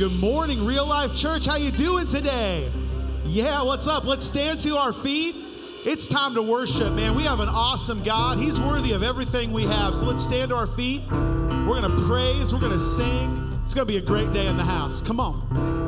Good morning, Real Life Church. How you doing today? Yeah, what's up? Let's stand to our feet. It's time to worship, man. We have an awesome God. He's worthy of everything we have. So let's stand to our feet. We're going to praise. We're going to sing. It's going to be a great day in the house. Come on.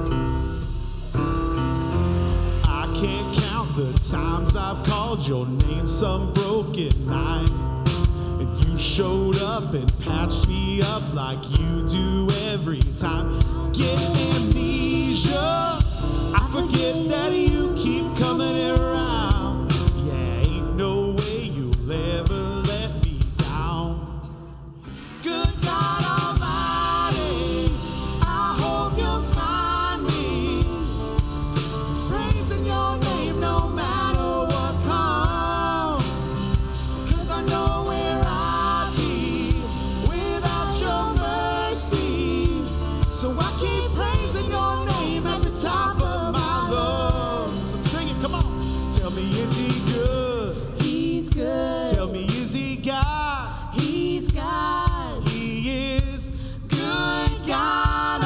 I can't count the times I've called your name some broken night. And you showed up and patched me up like you do every time. Get amnesia. I forget that you keep coming around. Yeah, ain't no way you'll ever let me down. Good God Almighty, I hope you'll find me praising your name no matter what comes. 'Cause I know where I'd be without your mercy. So I keep praising your name at the top of my lungs. Let's sing it, come on. Tell me, is he good? He's good. Tell me, is he God? He's God. He is good, God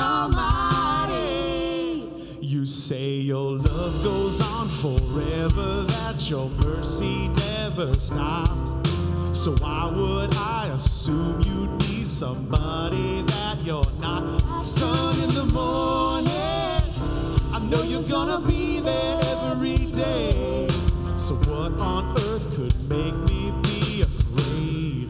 Almighty. You say your love goes on forever, that your mercy never stops. So why would I assume you'd be somebody that you're not? Sun in the morning, I know you're gonna be there every day. So what on earth could make me be afraid?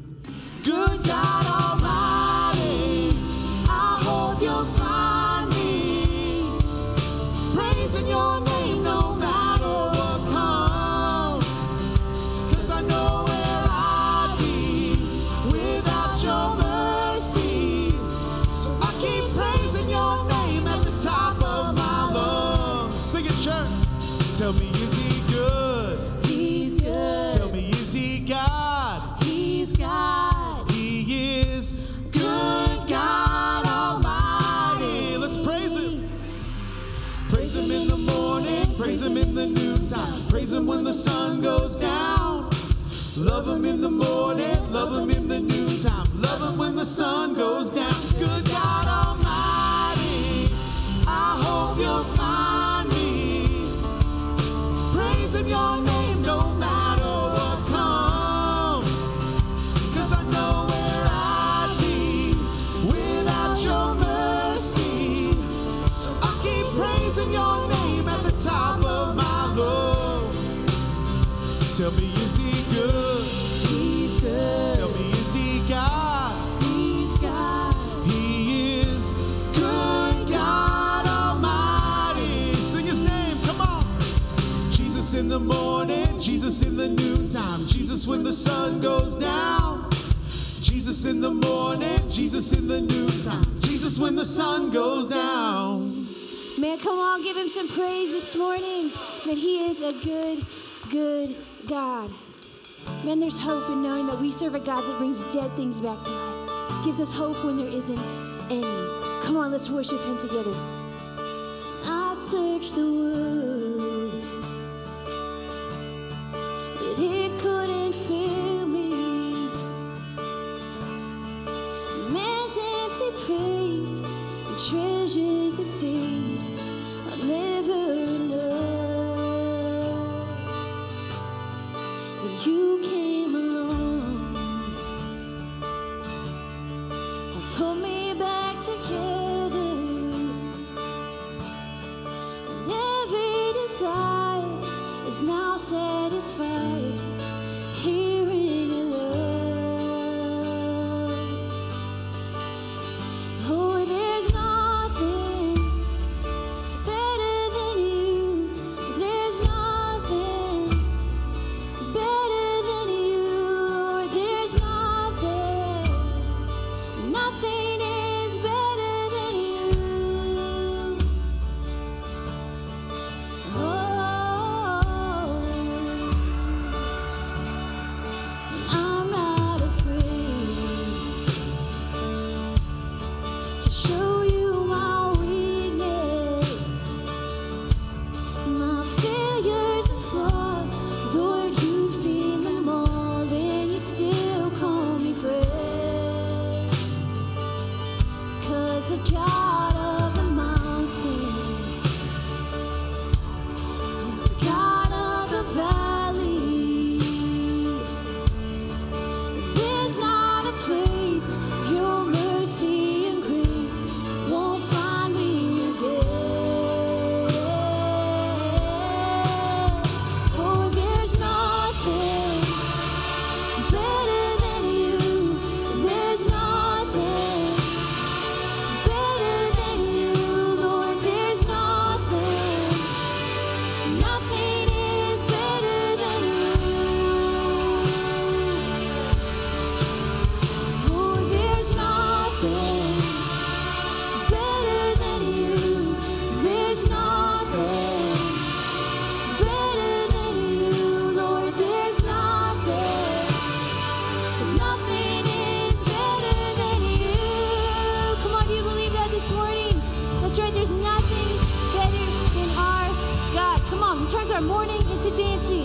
Good God Almighty, I hope you'll find me praising your name no matter what comes. 'Cause I know where I'd be without your mercy. So I keep praising your name at the top of my lungs. Sing it, church. Tell me, is he good? He's good. Tell me, is he God? He's God. He is good, God Almighty. Let's praise him. Praise him in the morning, praise him in the noontime, praise him when the sun goes down. Love him in the morning, love him in the noontime, love him when the sun goes down. Good God Almighty, I hope you'll find me praising your name no matter what comes. 'Cause I know where I'd be without your mercy. So I keep praising your name at the top of my lungs. Tell me, is he good? He's good. Tell me, is he God? He's God. He is good, God Almighty. Sing his name, come on. Jesus in the morning, Jesus in the noontime, Jesus when the sun goes down. Jesus in the morning, Jesus in the noontime, Jesus when the sun goes down. Man, come on, give him some praise this morning. Man, he is a good, good God. Man, there's hope in knowing that we serve a God that brings dead things back to life. Gives us hope when there isn't any. Come on, let's worship him together. I searched the world, but it couldn't fill me. Man's empty praise and treasures of faith I'll never know. Then you came along and pulled me back together. And every desire is now satisfied here in your love. Oh, there's nothing better than you. There's nothing better than you. Lord, there's nothing turn mourning into dancing.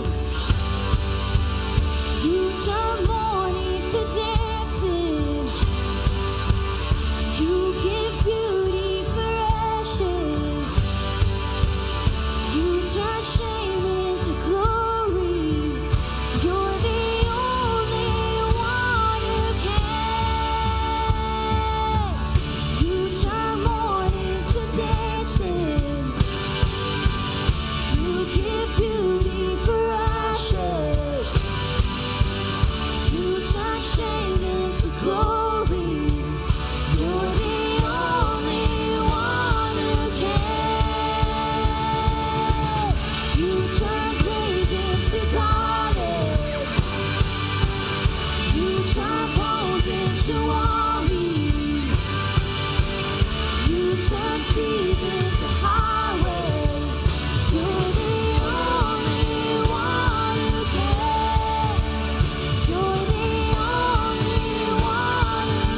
You turn mourning to dancing. You give beauty for ashes. You turn shame into glory. You're the only one who can. You turn mourning to dancing. You give beauty for ashes. You turn shame into glory. You're the only one who can. You turn graves into gardens. You turn bones into armies. You turn seas into highways. You're the only one who can. You're the only one who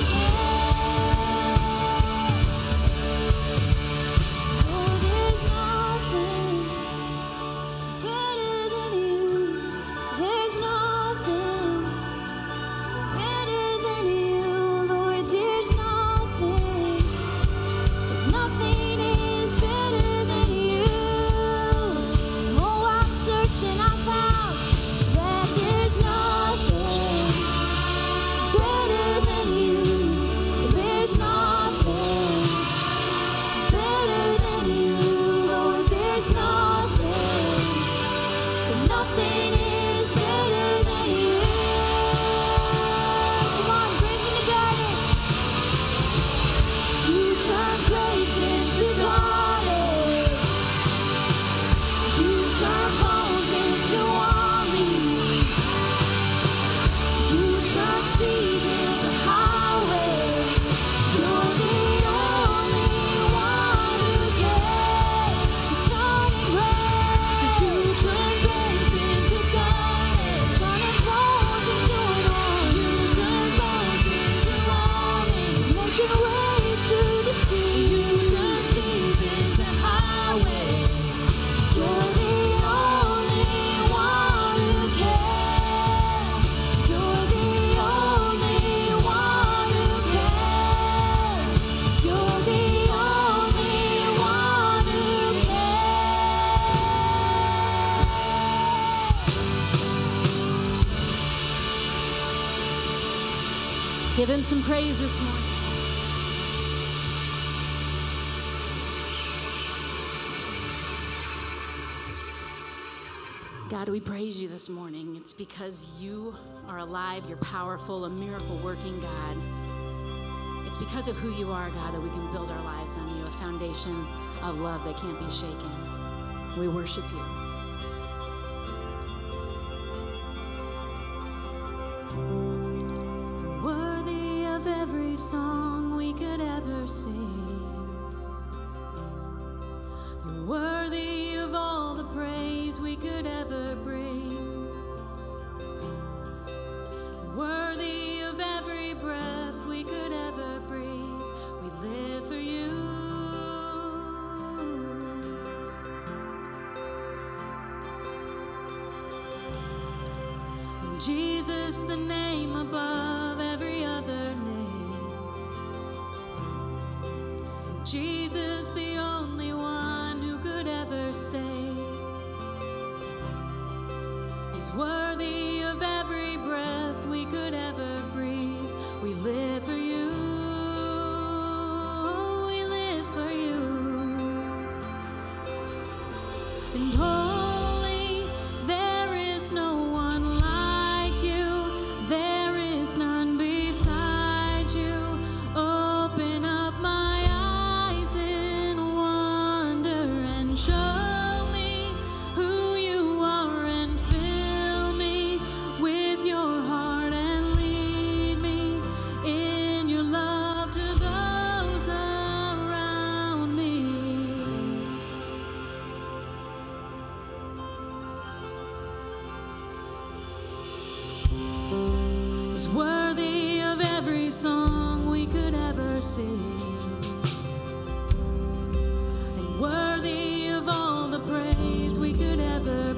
can. Oh, there's nothing better than you. There's nothing better than you, Lord. There's nothing. 'Cause nothing is better than you. Oh, I've searched and I found that there's nothing better than you. There's nothing better than you, Lord. There's nothing. 'Cause nothing is better than you. Come on, break in the garden. You turn graves into gardens. You turn bones into armies. You turn seas into highways. You're the only one who can. Turning graves. You turn graves into gardens. Turning bones into an army. You turn bones into armies. Making waves through the sea. You turn seas into highways. You're the only one who can. You're the only one who can. You're the only one who can. Give him some praise this morning. God, we praise you this morning. It's because you are alive, you're powerful, a miracle working God. It's because of who you are, God, that we can build our lives on you, a foundation of love that can't be shaken. We worship you. Worthy of every song we could ever sing. You're worthy of all the praise we could ever bring. Worthy of every breath we could ever breathe. We live for you. And Jesus, the name above every other name. Jesus, the only one who could ever save. He's worthy of every breath we could ever breathe. We live for you. We live for you. And holy, there is no one like you. There is none beside you. Open up my eyes in wonder and show me who you are and fill me with your heart and lead me in your love to those around me. He's worthy of every song we could ever sing, and worthy of all the praise we could ever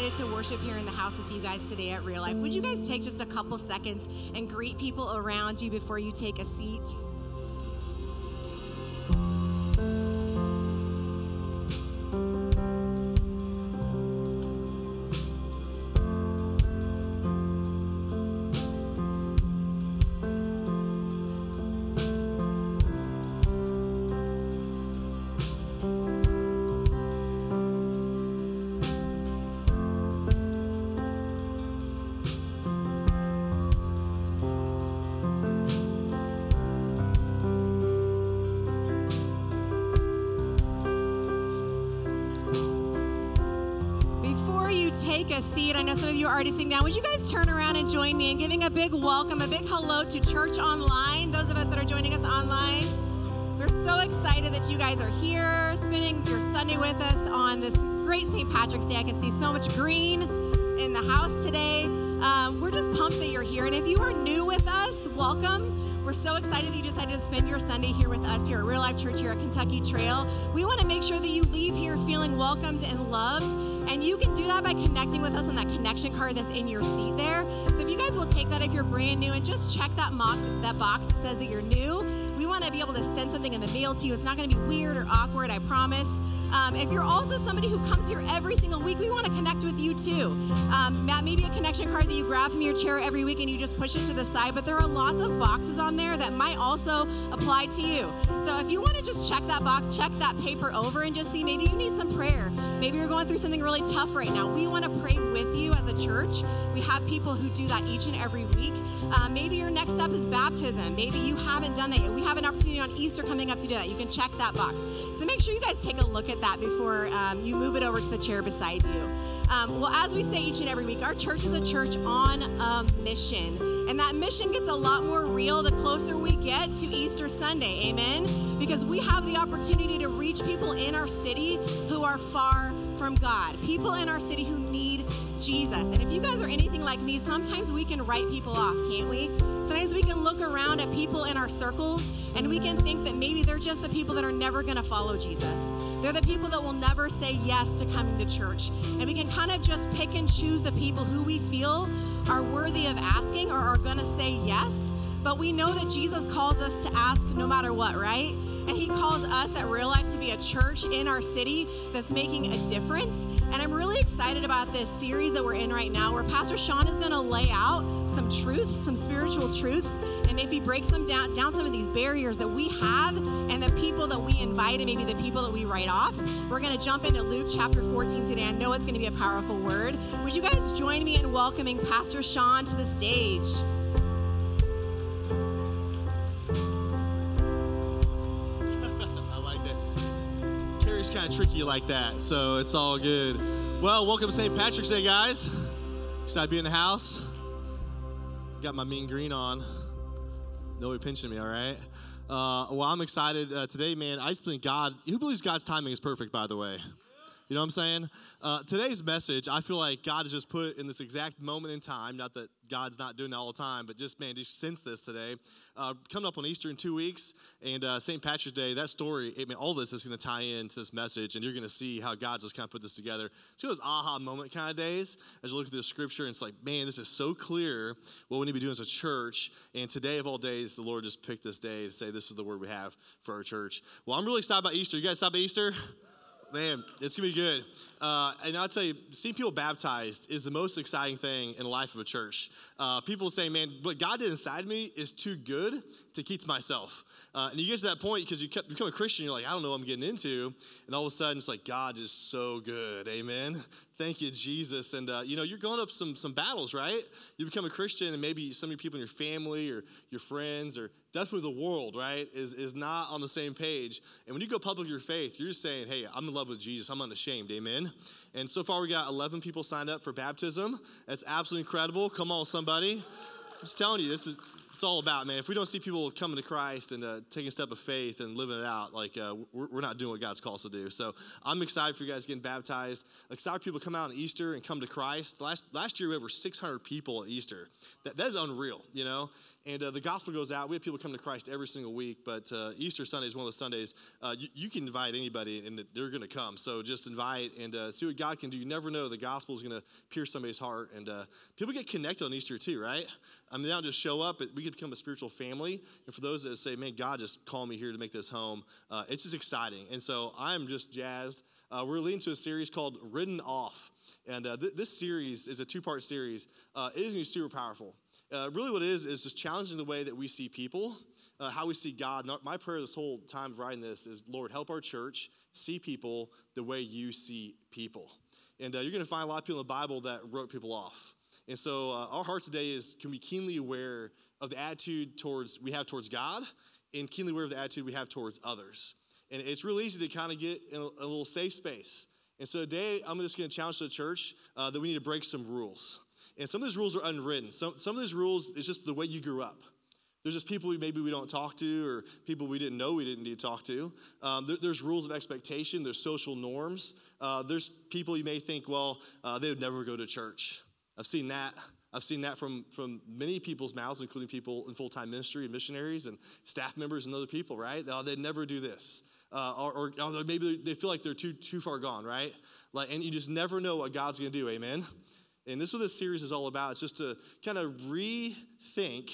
excited to worship here in the house with you guys today at Real Life. Would you guys take just a couple seconds and greet people around you before you take a seat? Take a seat. I know some of you are already sitting down. Would you guys turn around and join me in giving a big welcome, a big hello to Church Online, those of us that are joining us online. We're so excited that you guys are here, spending your Sunday with us on this great St. Patrick's Day. I can see so much green in the house today. We're just pumped that you're here. And if you are new with us, welcome. We're so excited that you decided to spend your Sunday here with us here at Real Life Church here at Kentucky Trail. We want to make sure that you leave here feeling welcomed and loved. And you can do that by connecting with us on that connection card that's in your seat there. So if you guys will take that if you're brand new and just check that box that says that you're new. We want to be able to send something in the mail to you. It's not going to be weird or awkward, I promise. If you're also somebody who comes here every single week, we want to connect with you too. That may be a connection card that you grab from your chair every week and you just push it to the side, but there are lots of boxes on there that might also apply to you. So if you want to just check that box, check that paper over and just see maybe you need some prayer. Maybe you're going through something really tough right now. We want to pray with you as a church. We have people who do that each and every week. Maybe your next step is baptism. Maybe you haven't done that yet. We have an opportunity on Easter coming up to do that. You can check that box. So make sure you guys take a look at that before you move it over to the chair beside you. Well, as we say each and every week, our church is a church on a mission. And that mission gets a lot more real the closer we get to Easter Sunday. Amen? Because we have the opportunity to reach people in our city who are far from God. People in our city who need Jesus. And if you guys are anything like me, sometimes we can write people off, can't we? Sometimes we can look around at people in our circles and we can think that maybe they're just the people that are never going to follow Jesus. They're the people that will never say yes to coming to church. And we can kind of just pick and choose the people who we feel are worthy of asking or are going to say yes. But we know that Jesus calls us to ask no matter what, right? And he calls us at Real Life to be a church in our city that's making a difference. And I'm really excited about this series that we're in right now where Pastor Sean is going to lay out some truths, some spiritual truths, and maybe break some down some of these barriers that we have and the people that we invite and maybe the people that we write off. We're going to jump into Luke chapter 14 today. I know it's going to be a powerful word. Would you guys join me in welcoming Pastor Sean to the stage? Kind of tricky like that, so it's all good. Well, welcome to St. Patrick's Day, guys. Excited to be in the house. Got my mean green on. Nobody pinching me, all right? Well, I'm excited today, man. I just think God, who believes God's timing is perfect, by the way? You know what I'm saying? Today's message, I feel like God has just put in this exact moment in time, not that God's not doing that all the time, but just sense this today. Coming up on Easter in 2 weeks and St. Patrick's Day, that story, all this is going to tie into this message, and you're going to see how God just kind of put this together. It's those aha moment kind of days as you look at the scripture, and it's like, man, this is so clear what we need to be doing as a church, and today of all days, the Lord just picked this day to say this is the word we have for our church. Well, I'm really excited about Easter. You guys excited about Easter? Man, it's going to be good. And I'll tell you, seeing people baptized is the most exciting thing in the life of a church. People say, man, what God did inside me is too good to keep to myself. And you get to that point because you become a Christian, you're like, I don't know what I'm getting into. And all of a sudden, it's like, God is so good. Amen. Thank you, Jesus. And, you're going up some battles, right? You become a Christian, and maybe some of your people in your family or your friends or definitely the world, right, is not on the same page. And when you go public with your faith, you're just saying, hey, I'm in love with Jesus. I'm unashamed. Amen. And so far, we got 11 people signed up for baptism. That's absolutely incredible. Come on, somebody. I'm just telling you, it's all about, man. If we don't see people coming to Christ and taking a step of faith and living it out, like we're not doing what God's called us to do. So I'm excited for you guys getting baptized. Excited for people to come out on Easter and come to Christ. Last year, we had over 600 people at Easter. That is unreal, you know. And the gospel goes out. We have people come to Christ every single week, but Easter Sunday is one of those Sundays you can invite anybody, and they're going to come. So just invite and see what God can do. You never know. The gospel is going to pierce somebody's heart. And people get connected on Easter too, right? I mean, they don't just show up. We can become a spiritual family. And for those that say, man, God just called me here to make this home, it's just exciting. And so I'm just jazzed. We're leading to a series called Written Off. And this series is a two-part series. It is going to be super powerful. Really what it is just challenging the way that we see people, how we see God. And my prayer this whole time of writing this is, Lord, help our church see people the way you see people. And you're going to find a lot of people in the Bible that wrote people off. And so our heart today can be keenly aware of the attitude we have towards God and keenly aware of the attitude we have towards others. And it's really easy to kind of get in a little safe space. And so today I'm just going to challenge the church that we need to break some rules. And some of these rules are unwritten. Some of these rules is just the way you grew up. There's just people maybe we don't talk to, or people we didn't know we didn't need to talk to. There's rules of expectation. There's social norms. There's people you may think, well, they would never go to church. I've seen that. I've seen that from many people's mouths, including people in full-time ministry and missionaries and staff members and other people, right? They'd never do this. Or maybe they feel like they're too far gone, right? And you just never know what God's going to do, amen? And this is what this series is all about. It's just to kind of rethink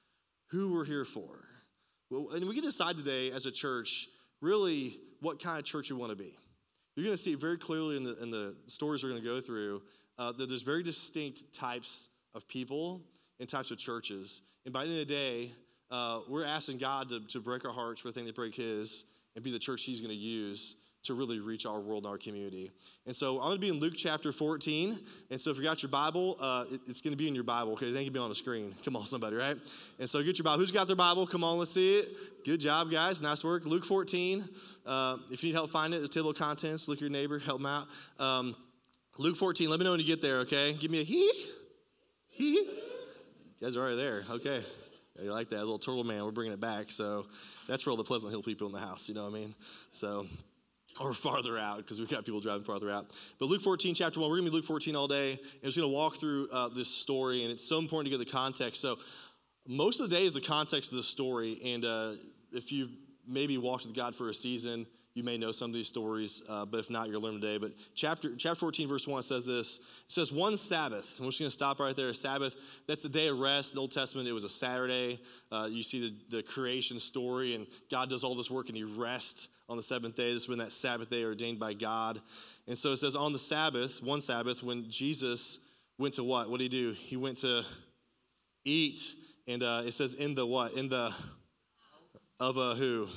who we're here for. Well, and we can decide today as a church really what kind of church we want to be. You're going to see very clearly in the stories we're going to go through that there's very distinct types of people and types of churches. And by the end of the day, we're asking God to break our hearts for the thing to break his and be the church he's going to use to really reach our world and our community. And so I'm going to be in Luke chapter 14. And so if you got your Bible, it's going to be in your Bible, okay? It ain't going to be on the screen. Come on, somebody, right? And so get your Bible. Who's got their Bible? Come on, let's see it. Good job, guys. Nice work. Luke 14. If you need help finding it, there's a table of contents. Look at your neighbor. Help them out. Luke 14. Let me know when you get there, okay? Give me a hee. Hee. You guys are already there. Okay. You like that little turtle man. We're bringing it back. So that's for all the Pleasant Hill people in the house. You know what I mean? So... or farther out, because we've got people driving farther out. But Luke 14, chapter 1, we're going to be Luke 14 all day, and we're just going to walk through this story, and it's so important to get the context. So most of the day is the context of the story, and if you've maybe walked with God for a season, you may know some of these stories, but if not, you're going to learn today. But chapter 14, verse 1 says this. It says, one Sabbath, and we're just going to stop right there. Sabbath, that's the day of rest. In the Old Testament, it was a Saturday. You see the creation story, and God does all this work, and he rests on the seventh day. This is when that Sabbath day ordained by God. And so it says on the Sabbath, one Sabbath, when Jesus went to what? What did he do? He went to eat. And it says in the what? In the, of a who?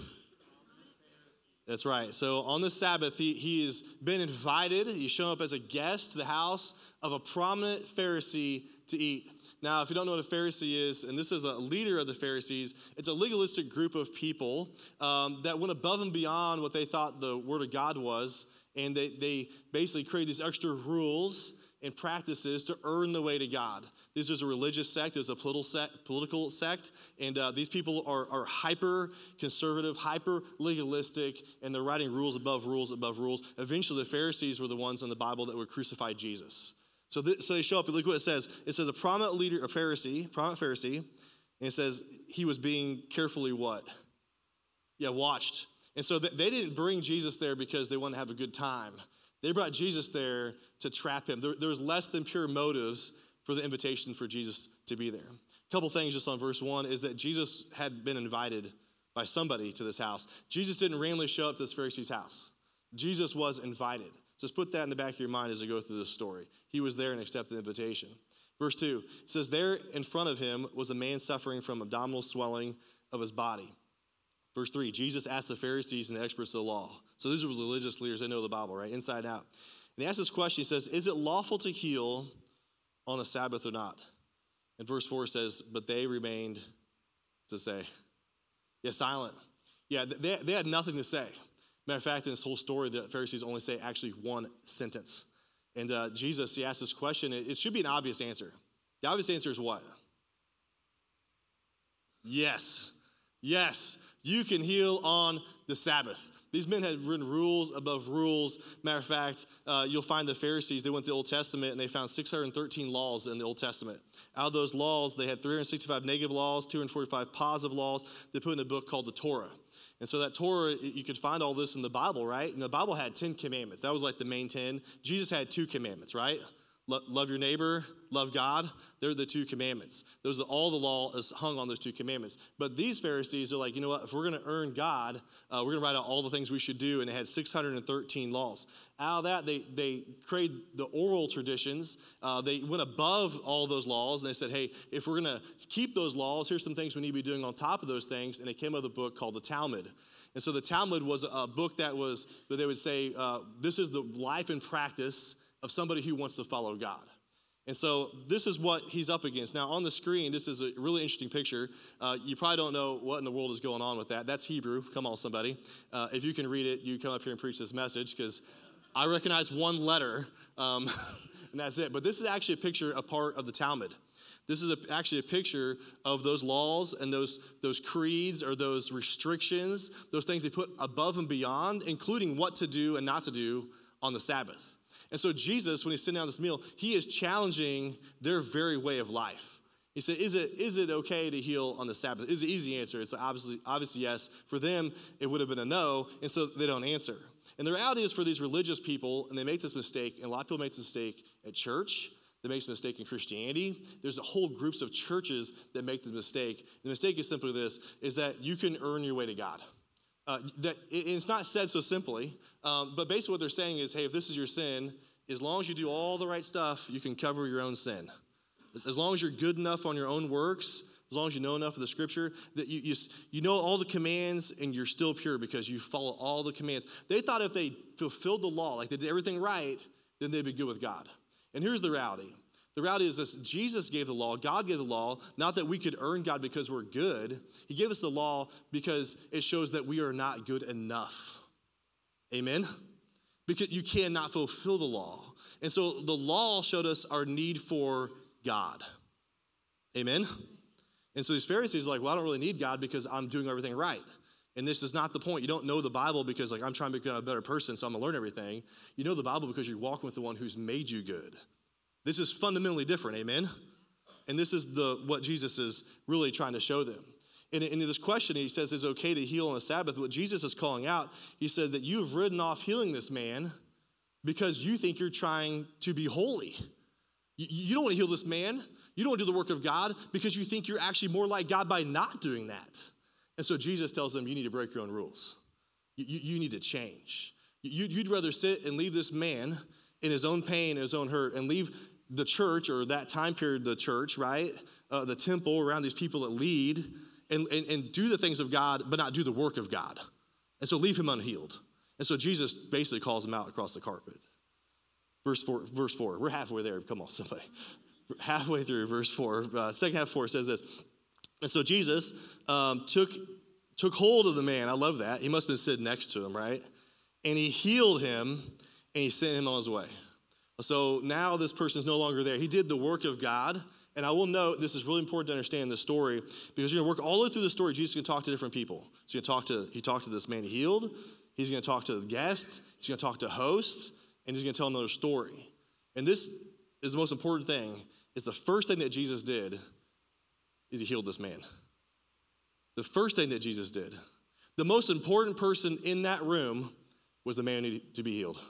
That's right. So on the Sabbath, he has been invited. He's shown up as a guest to the house of a prominent Pharisee to eat. Now, if you don't know what a Pharisee is, and this is a leader of the Pharisees, it's a legalistic group of people that went above and beyond what they thought the Word of God was, and they basically created these extra rules and practices to earn the way to God. This is a religious sect. There's a political sect. And these people are hyper-conservative, hyper-legalistic, and they're writing rules above rules above rules. Eventually, the Pharisees were the ones in the Bible that would crucify Jesus. So they show up, and look what it says. It says a prominent leader, prominent Pharisee, and it says he was being carefully what? Yeah, watched. And so they didn't bring Jesus there because they wanted to have a good time. They brought Jesus there to trap him. There was less than pure motives for the invitation for Jesus to be there. A couple things just on verse 1 is that Jesus had been invited by somebody to this house. Jesus didn't randomly show up to this Pharisee's house. Jesus was invited. Just put that in the back of your mind as you go through this story. He was there and accepted the invitation. Verse 2 says, there in front of him was a man suffering from abdominal swelling of his body. Verse 3, Jesus asked the Pharisees and the experts of the law. So these are religious leaders. They know the Bible, right? Inside out. And he asked this question. He says, is it lawful to heal on a Sabbath or not? And verse 4 says, but they remained to say, yeah, silent. Yeah, they had nothing to say. Matter of fact, in this whole story, the Pharisees only say actually one sentence. And Jesus, he asked this question. It should be an obvious answer. The obvious answer is what? Yes. Yes. You can heal on the Sabbath. These men had written rules above rules. Matter of fact, you'll find the Pharisees, they went to the Old Testament and they found 613 laws in the Old Testament. Out of those laws, they had 365 negative laws, 245 positive laws. They put in a book called the Torah. And so that Torah, you could find all this in the Bible, right? And the Bible had 10 commandments. That was like the main 10. Jesus had 2 commandments, right? Love your neighbor, love God. They're the 2 commandments. Those are all the law is hung on those 2 commandments. But these Pharisees are like, you know what? If we're going to earn God, we're going to write out all the things we should do. And it had 613 laws. Out of that, they created the oral traditions. They went above all those laws. And they said, hey, if we're going to keep those laws, here's some things we need to be doing on top of those things. And it came out of the book called the Talmud. And so the Talmud was a book that they would say, this is the life and practice of somebody who wants to follow God. And so this is what he's up against. Now on the screen, this is a really interesting picture. You probably don't know what in the world is going on with that. That's Hebrew. Come on, somebody. If you can read it, you come up here and preach this message because I recognize one letter and that's it. But this is actually a picture, a part of the Talmud. This is actually a picture of those laws and those creeds or those restrictions, those things they put above and beyond, including what to do and not to do on the Sabbath. And so Jesus, when he's sitting down this meal, he is challenging their very way of life. He said, is it okay to heal on the Sabbath? It's an easy answer. It's obviously yes. For them, it would have been a no, and so they don't answer. And the reality is for these religious people, and they make this mistake, and a lot of people make this mistake at church, they make this mistake in Christianity. There's a whole groups of churches that make the mistake. The mistake is simply this, is that you can earn your way to God. It's not said so simply, but basically what they're saying is, hey, if this is your sin, as long as you do all the right stuff, you can cover your own sin. As long as you're good enough on your own works, as long as you know enough of the scripture, that you know all the commands and you're still pure because you follow all the commands. They thought if they fulfilled the law, like they did everything right, then they'd be good with God. And here's the reality. The reality is this: Jesus gave the law, God gave the law, not that we could earn God because we're good. He gave us the law because it shows that we are not good enough. Amen? Because you cannot fulfill the law. And so the law showed us our need for God. Amen? And so these Pharisees are like, well, I don't really need God because I'm doing everything right. And this is not the point. You don't know the Bible because like I'm trying to become a better person, so I'm going to learn everything. You know the Bible because you're walking with the one who's made you good. This is fundamentally different, amen? And this is what Jesus is really trying to show them. And in this question, he says it's okay to heal on the Sabbath. What Jesus is calling out, he says that you've ridden off healing this man because you think you're trying to be holy. You don't want to heal this man. You don't want to do the work of God because you think you're actually more like God by not doing that. And so Jesus tells them, you need to break your own rules. You need to change. You'd rather sit and leave this man in his own pain, his own hurt, and leave the church, or that time period, the church, right? The temple around these people that lead, and do the things of God, but not do the work of God. And so leave him unhealed. And so Jesus basically calls him out across the carpet. Verse 4. We're halfway there. Come on, somebody. Halfway through verse 4. Second half 4 says this. And so Jesus took hold of the man. I love that. He must have been sitting next to him, right? And he healed him, and he sent him on his way. So now this person's no longer there. He did the work of God. And I will note, this is really important to understand this story, because you're going to work all the way through the story. Jesus is going to talk to different people. So he talked to this man he healed. He's going to talk to the guests. He's going to talk to hosts. And he's going to tell another story. And this is the most important thing, is the first thing that Jesus did is he healed this man. The first thing that Jesus did. The most important person in that room was the man who needed to be healed.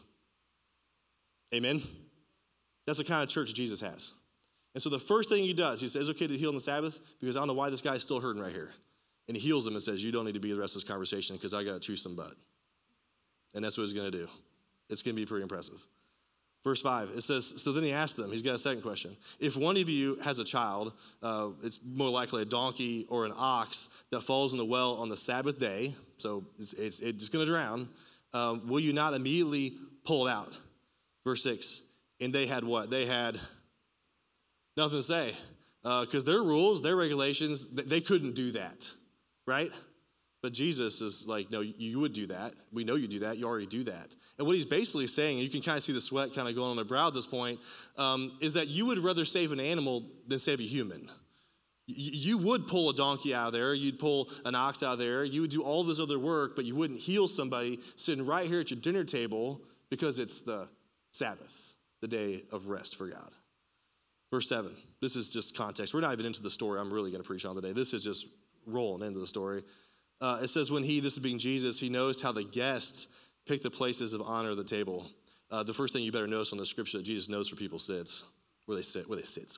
Amen? That's the kind of church Jesus has. And so the first thing he does, he says, it's okay to heal on the Sabbath because I don't know why this guy's still hurting right here. And he heals him and says, you don't need to be the rest of this conversation because I got to chew some butt. And that's what he's going to do. It's going to be pretty impressive. Verse 5, it says, so then he asked them, he's got a second question. If one of you has a child, it's more likely a donkey or an ox that falls in the well on the Sabbath day, so it's going to drown, will you not immediately pull it out? Verse 6, and they had what? They had nothing to say because their rules, their regulations, they couldn't do that, right? But Jesus is like, no, you would do that. We know you do that. You already do that. And what he's basically saying, and you can kind of see the sweat kind of going on their brow at this point, is that you would rather save an animal than save a human. You would pull a donkey out of there. You'd pull an ox out of there. You would do all this other work, but you wouldn't heal somebody sitting right here at your dinner table because it's the Sabbath, the day of rest for God. Verse 7, this is just context. We're not even into the story I'm really going to preach on today. This is just rolling into the story. It says when this is being Jesus, he noticed how the guests pick the places of honor at the table. The first thing you better notice on the scripture that Jesus knows where people sits, where they sit.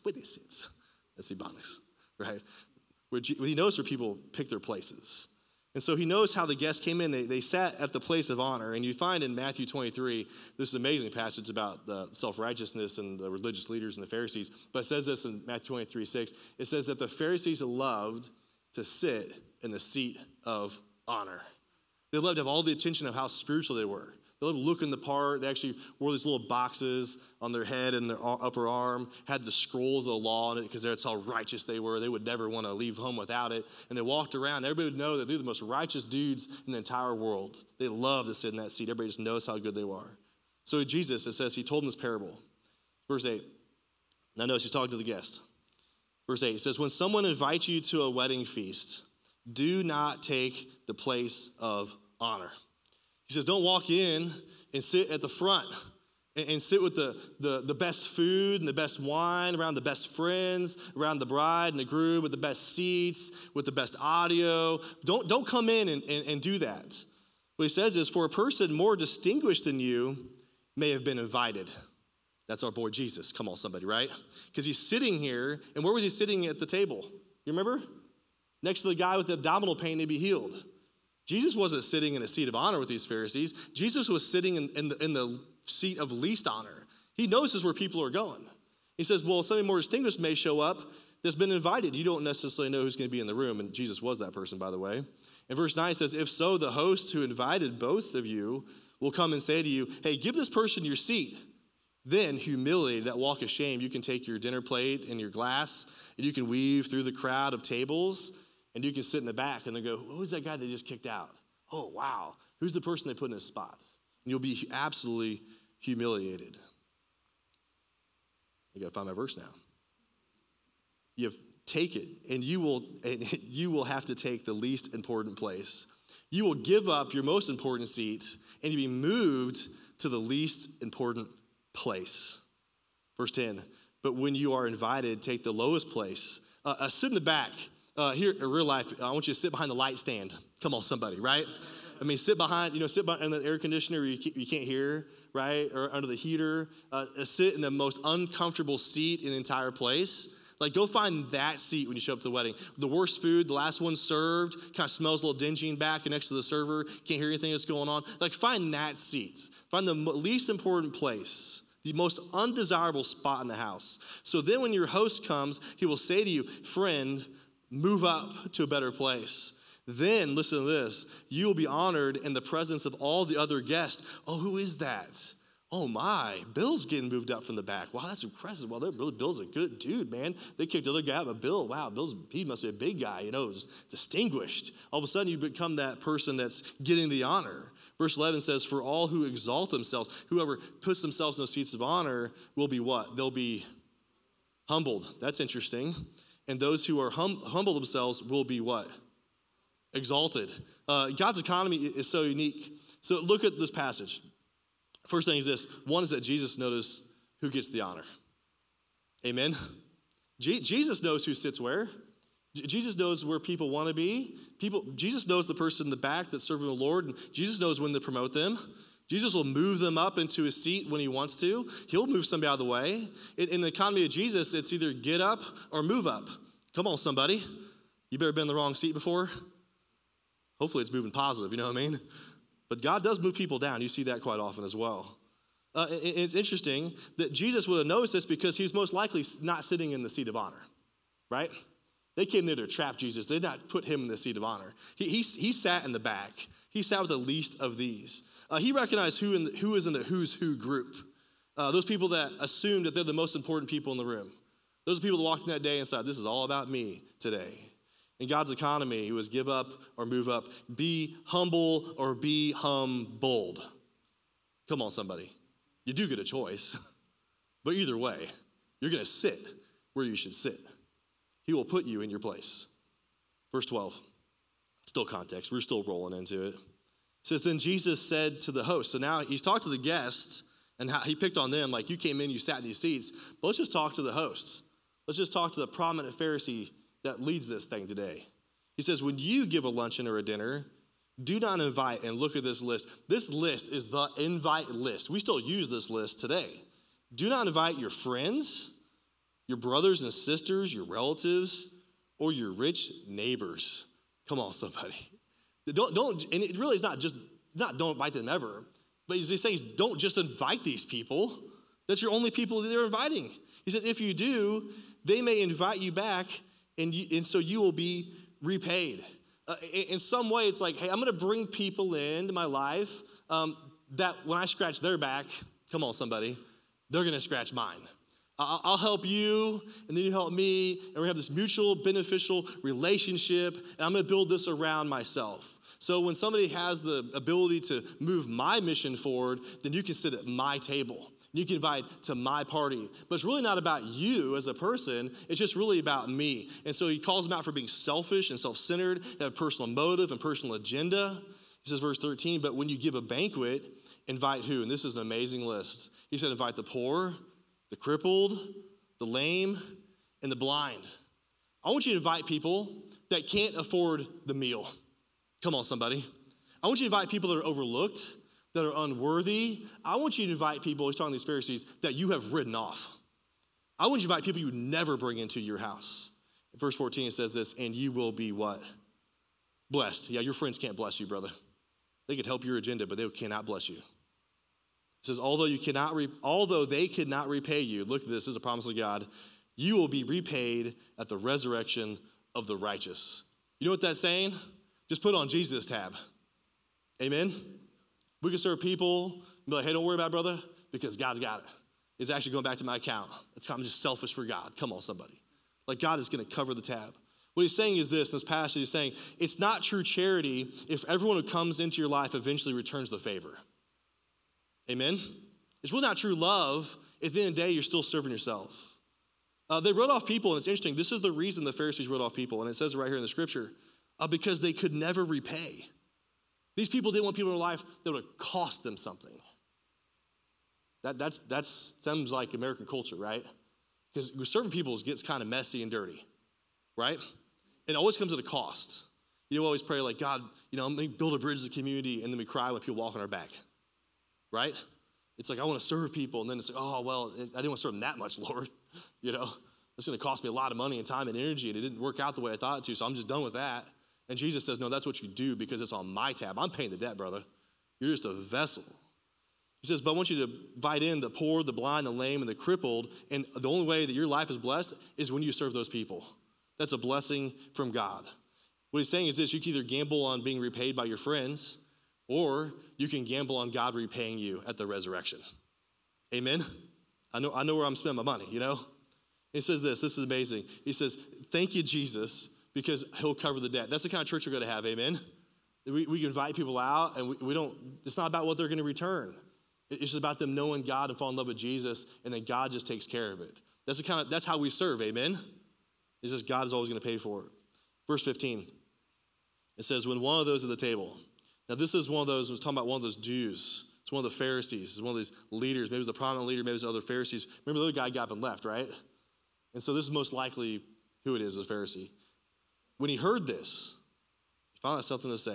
That's Ebonics. Right? He knows where people pick their places. And so he knows how the guests came in. They sat at the place of honor. And you find in Matthew 23, this is an amazing passage about the self-righteousness and the religious leaders and the Pharisees. But it says this in Matthew 23:6. It says that the Pharisees loved to sit in the seat of honor. They loved to have all the attention of how spiritual they were. They loved looking the part. They actually wore these little boxes on their head and their upper arm, had the scrolls of the law on it because that's how righteous they were. They would never want to leave home without it. And they walked around. Everybody would know that they're the most righteous dudes in the entire world. They love to sit in that seat. Everybody just knows how good they are. So Jesus, it says, he told them this parable. Verse 8. Now notice he's talking to the guest. Verse 8, it says, when someone invites you to a wedding feast, do not take the place of honor. He says, don't walk in and sit at the front and sit with the best food and the best wine, around the best friends, around the bride and the groom, with the best seats, with the best audio. Don't come in and do that. What he says is, for a person more distinguished than you may have been invited. That's our boy Jesus. Come on, somebody, right? Because he's sitting here, and where was he sitting at the table? You remember? Next to the guy with the abdominal pain to be healed. Jesus wasn't sitting in a seat of honor with these Pharisees. Jesus was sitting in the seat of least honor. He knows this is where people are going. He says, well, somebody more distinguished may show up that's been invited. You don't necessarily know who's going to be in the room, and Jesus was that person, by the way. And verse 9 says, if so, the host who invited both of you will come and say to you, hey, give this person your seat. Then, humiliated, that walk of shame, you can take your dinner plate and your glass, and you can weave through the crowd of tables, and you can sit in the back, and they go, who's that guy they just kicked out? Oh, wow. Who's the person they put in his spot? And you'll be absolutely humiliated. I got to find my verse now. You take it, and you will have to take the least important place. You will give up your most important seat, and you'll be moved to the least important place. Verse 10, but when you are invited, take the lowest place. Sit in the back. Here in real life, I want you to sit behind the light stand. Come on, somebody, right? I mean, sit behind the air conditioner where you can't hear, right? Or under the heater. Sit in the most uncomfortable seat in the entire place. Like, go find that seat when you show up to the wedding. The worst food, the last one served, kind of smells a little dingy in back and next to the server. Can't hear anything that's going on. Like, find that seat. Find the least important place, the most undesirable spot in the house. So then when your host comes, he will say to you, friend, move up to a better place. Then, listen to this, you will be honored in the presence of all the other guests. Oh, who is that? Oh my, Bill's getting moved up from the back. Wow, that's impressive. Well, Bill's a good dude, man. They kicked the other guy out, but Bill, wow, he must be a big guy, distinguished. All of a sudden, you become that person that's getting the honor. Verse 11 says, for all who exalt themselves, whoever puts themselves in the seats of honor will be what? They'll be humbled. That's interesting. And those who are humble themselves will be what? Exalted. God's economy is so unique. So look at this passage. First thing is this. One is that Jesus knows who gets the honor. Amen. Jesus knows who sits where. Jesus knows where people want to be. Jesus knows the person in the back that's serving the Lord, and Jesus knows when to promote them. Jesus will move them up into a seat when he wants to. He'll move somebody out of the way. In the economy of Jesus, it's either get up or move up. Come on, somebody. You better been in the wrong seat before. Hopefully it's moving positive, you know what I mean? But God does move people down. You see that quite often as well. It's interesting that Jesus would have noticed this because he's most likely not sitting in the seat of honor, right? They came there to trap Jesus. They did not put him in the seat of honor. He sat in the back. He sat with the least of these. He recognized who is in the who's who group. Those people that assumed that they're the most important people in the room. Those are people that walked in that day and said, this is all about me today. In God's economy, it was give up or move up. Be humble or be humbled. Come on, somebody. You do get a choice. But either way, you're going to sit where you should sit. he will put you in your place. Verse 12, still context. We're still rolling into it. It says, then Jesus said to the host. So now he's talked to the guests and how he picked on them. Like, you came in, you sat in these seats. But let's just talk to the hosts. Let's just talk to the prominent Pharisee that leads this thing today. He says, when you give a luncheon or a dinner, do not invite, and look at this list. This list is the invite list. We still use this list today. Do not invite your friends, your brothers and sisters, your relatives, or your rich neighbors. Come on, somebody. Don't, and it really is not don't invite them ever, but he's saying don't just invite these people. That's your only people that they're inviting. He says, if you do, they may invite you back, and so you will be repaid. In some way, it's like, hey, I'm going to bring people into my life that when I scratch their back, come on, somebody, they're going to scratch mine. I'll help you, and then you help me, and we have this mutual beneficial relationship, and I'm going to build this around myself. So when somebody has the ability to move my mission forward, then you can sit at my table. You can invite to my party. But it's really not about you as a person. It's just really about me. And so he calls them out for being selfish and self-centered, have personal motive and personal agenda. He says, verse 13, but when you give a banquet, invite who? And this is an amazing list. He said, invite the poor, the crippled, the lame, and the blind. I want you to invite people that can't afford the meal. Come on, somebody. I want you to invite people that are overlooked, that are unworthy. I want you to invite people, he's talking to these Pharisees, that you have written off. I want you to invite people you would never bring into your house. In verse 14, it says this, and you will be what? Blessed. Yeah, your friends can't bless you, brother. They could help your agenda, but they cannot bless you. It says, although they could not repay you, look at this is a promise of God, you will be repaid at the resurrection of the righteous. You know what that's saying? Just put on Jesus tab. Amen? We can serve people and be like, hey, don't worry about it, brother, because God's got it. It's actually going back to my account. I'm just selfish for God. Come on, somebody. Like, God is going to cover the tab. What he's saying is this passage, he's saying, it's not true charity if everyone who comes into your life eventually returns the favor. Amen? It's really not true love if at the end of the day you're still serving yourself. They wrote off people, and it's interesting. This is the reason the Pharisees wrote off people, and it says it right here in the scripture, because they could never repay. These people didn't want people in their life that would cost them something. That sounds like American culture, right? Because serving people gets kind of messy and dirty, right? It always comes at a cost. You know, we always pray like, God, let me build a bridge as a community, and then we cry when people walk on our back, right? It's like, I want to serve people, and then it's like, oh, well, I didn't want to serve them that much, Lord. It's going to cost me a lot of money and time and energy, and it didn't work out the way I thought it to, so I'm just done with that. And Jesus says, no, that's what you do because it's on my tab. I'm paying the debt, brother. You're just a vessel. He says, but I want you to invite in the poor, the blind, the lame, and the crippled, and the only way that your life is blessed is when you serve those people. That's a blessing from God. What he's saying is this, you can either gamble on being repaid by your friends, or you can gamble on God repaying you at the resurrection. Amen? I know where I'm spending my money, He says this is amazing. He says, thank you, Jesus, because he'll cover the debt. That's the kind of church we're going to have, amen? We can invite people out, and we don't, it's not about what they're going to return. It's just about them knowing God and falling in love with Jesus, and then God just takes care of it. That's how we serve, amen? It's just God is always going to pay for it. Verse 15, it says, when one of those at the table, now this is one of those, I was talking about one of those Jews. It's one of the Pharisees. It's one of these leaders. Maybe it was the prominent leader, maybe it was other Pharisees. Remember the other guy got up and left, right? And so this is most likely who it is, a Pharisee. When he heard this, he found out something to say.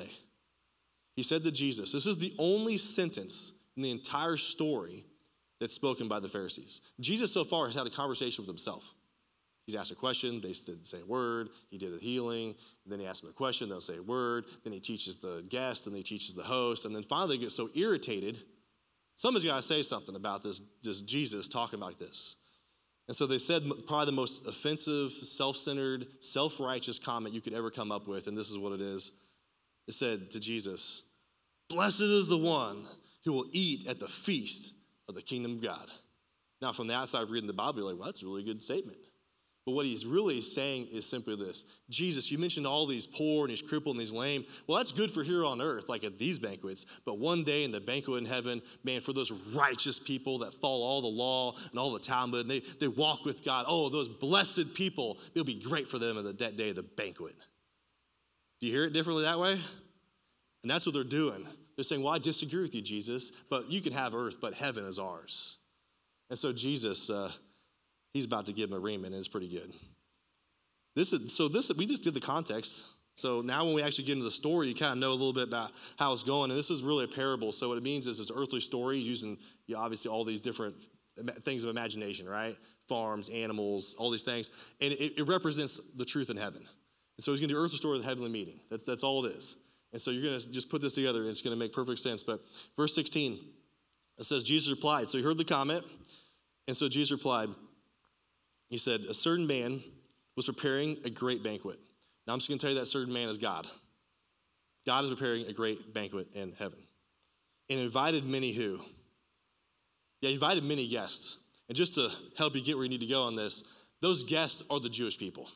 He said to Jesus, this is the only sentence in the entire story that's spoken by the Pharisees. Jesus so far has had a conversation with himself. He's asked a question, they didn't say a word, he did a healing, and then he asked them a question, they'll say a word, then he teaches the guest, and then he teaches the host, and then finally they get so irritated, somebody's got to say something about this Jesus talking like this. And so they said probably the most offensive, self-centered, self-righteous comment you could ever come up with, and this is what it is. It said to Jesus, blessed is the one who will eat at the feast of the kingdom of God. Now, from the outside reading the Bible, you're like, well, that's a really good statement. But what he's really saying is simply this. Jesus, you mentioned all these poor and these crippled and these lame. Well, that's good for here on earth, like at these banquets. But one day in the banquet in heaven, man, for those righteous people that follow all the law and all the Talmud, and they walk with God, oh, those blessed people, it'll be great for them in that day of the banquet. Do you hear it differently that way? And that's what they're doing. They're saying, well, I disagree with you, Jesus, but you can have earth, but heaven is ours. And so Jesus, he's about to give them a rhema, and it's pretty good. We just did the context. So now when we actually get into the story, you kind of know a little bit about how it's going. And this is really a parable. So what it means is it's an earthly story using obviously all these different things of imagination, right? Farms, animals, all these things. And it represents the truth in heaven. And so he's going to do earthly story of the heavenly meeting. That's all it is. And so you're going to just put this together, and it's going to make perfect sense. But verse 16, it says, Jesus replied. So he heard the comment, and so Jesus replied. He said, a certain man was preparing a great banquet. Now I'm just going to tell you that certain man is God. God is preparing a great banquet in heaven. And invited many who? Yeah, he invited many guests. And just to help you get where you need to go on this, those guests are the Jewish people.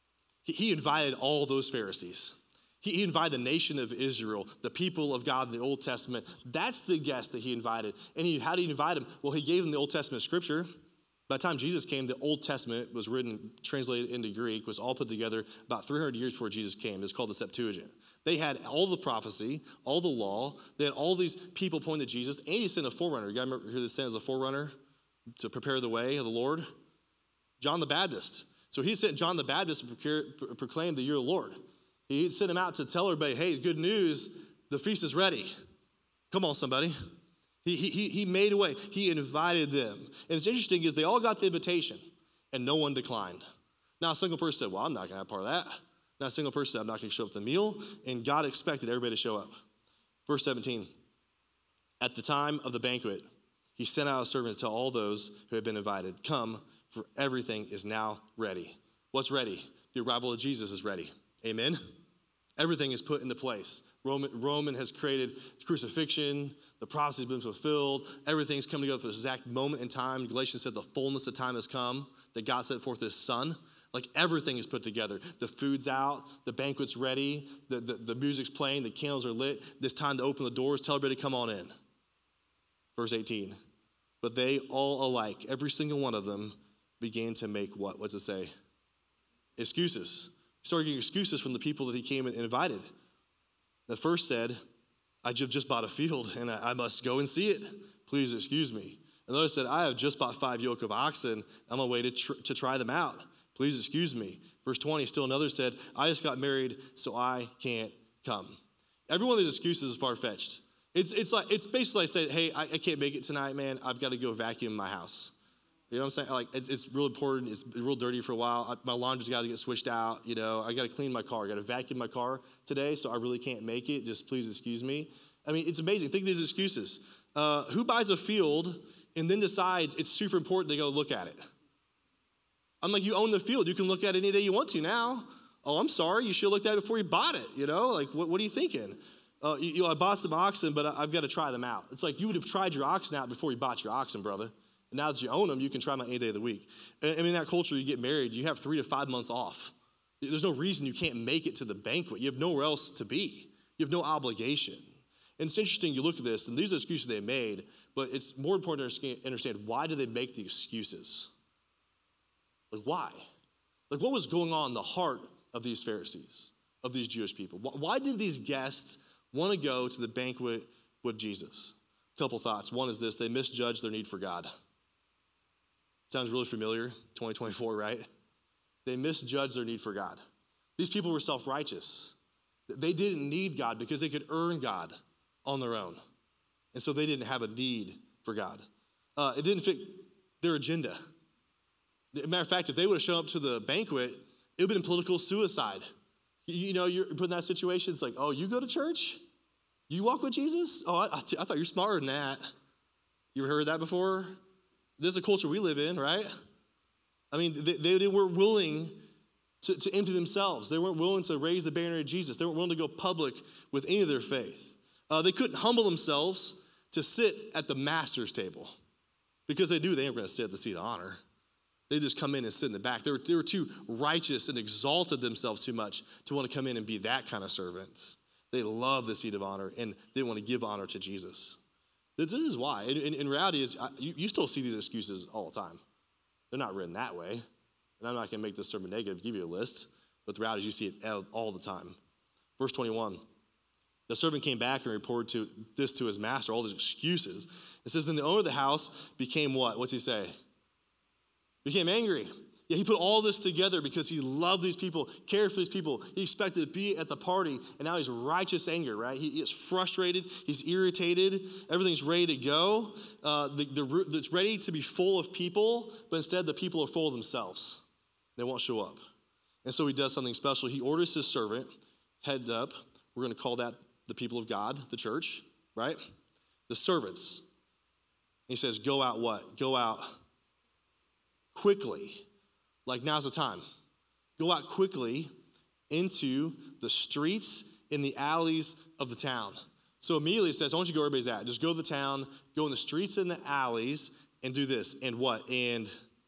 He invited all those Pharisees. He invited the nation of Israel, the people of God in the Old Testament. That's the guest that he invited. And how did he invite them? Well, he gave them the Old Testament scripture. By the time Jesus came, the Old Testament was written, translated into Greek, was all put together about 300 years before Jesus came. It's called the Septuagint. They had all the prophecy, all the law. They had all these people pointing to Jesus. And he sent a forerunner. You guys remember who they sent as a forerunner to prepare the way of the Lord? John the Baptist. So he sent John the Baptist to proclaim the year of the Lord. He sent him out to tell everybody, hey, good news, the feast is ready. Come on, somebody. He made a way. He invited them. And it's interesting is they all got the invitation, and no one declined. Now, a single person said, well, I'm not going to have part of that. Now, a single person said, I'm not going to show up to the meal. And God expected everybody to show up. Verse 17, at the time of the banquet, he sent out a servant to tell all those who had been invited, come, for everything is now ready. What's ready? The arrival of Jesus is ready. Amen? Everything is put into place. Roman has created crucifixion. The prophecy has been fulfilled. Everything's come together at this exact moment in time. Galatians said the fullness of time has come, that God set forth his son. Like everything is put together. The food's out. The banquet's ready. The music's playing. The candles are lit. It's time to open the doors. Tell everybody to come on in. Verse 18. But they all alike, every single one of them, began to make what? What's it say? Excuses. He started getting excuses from the people that he came and invited. The first said, I just bought a field and I must go and see it. Please excuse me. And the other said, I have just bought 5 yoke of oxen. I'm on my way to try them out. Please excuse me. Verse 20, still another said, I just got married, so I can't come. Every one of these excuses is far-fetched. It's basically like saying, hey, I can't make it tonight, man. I've got to go vacuum my house. You know what I'm saying? Like, it's real important. It's real dirty for a while. My laundry's got to get switched out. You know, I got to clean my car. I got to vacuum my car today, so I really can't make it. Just please excuse me. I mean, it's amazing. Think of these excuses. Who buys a field and then decides it's super important to go look at it? I'm like, you own the field. You can look at it any day you want to now. Oh, I'm sorry. You should have looked at it before you bought it. You know, like, what are you thinking? I bought some oxen, but I've got to try them out. It's like you would have tried your oxen out before you bought your oxen, brother. And now that you own them, you can try them out any day of the week. And in that culture, you get married, you have 3 to 5 months off. There's no reason you can't make it to the banquet. You have nowhere else to be. You have no obligation. And it's interesting, you look at this, and these are excuses they made, but it's more important to understand why did they make the excuses? Like, why? Like, what was going on in the heart of these Pharisees, of these Jewish people? Why did these guests want to go to the banquet with Jesus? A couple thoughts. One is this: they misjudged their need for God. Sounds really familiar, 2024, right? They misjudged their need for God. These people were self-righteous. They didn't need God because they could earn God on their own. And so they didn't have a need for God. It didn't fit their agenda. As a matter of fact, if they would have shown up to the banquet, it would have been political suicide. You know, you're put in that situation, it's like, oh, you go to church? You walk with Jesus? Oh, I thought you're smarter than that. You ever heard that before? This is a culture we live in, right? I mean, they weren't willing to empty themselves. They weren't willing to raise the banner of Jesus. They weren't willing to go public with any of their faith. They couldn't humble themselves to sit at the master's table because they knew they weren't going to sit at the seat of honor. They just come in and sit in the back. They were too righteous and exalted themselves too much to want to come in and be that kind of servant. They love the seat of honor, and they want to give honor to Jesus. This is why. In reality, you still see these excuses all the time. They're not written that way. And I'm not going to make this sermon negative, give you a list. But the reality is you see it all the time. Verse 21. The servant came back and reported this to his master, all these excuses. It says, then the owner of the house became what? What's he say? Became angry. Yeah, he put all this together because he loved these people, cared for these people. He expected to be at the party, and now he's righteous anger, right? He is frustrated. He's irritated. Everything's ready to go. It's ready to be full of people, but instead the people are full of themselves. They won't show up. And so he does something special. He orders his servant, head up. We're going to call that the people of God, the church, right? The servants. And he says, go out what? Go out quickly. Like, now's the time. Go out quickly into the streets, in the alleys of the town. So immediately it says, I want you to go where everybody's at. Just go to the town, go in the streets and the alleys, and do this. And what? And,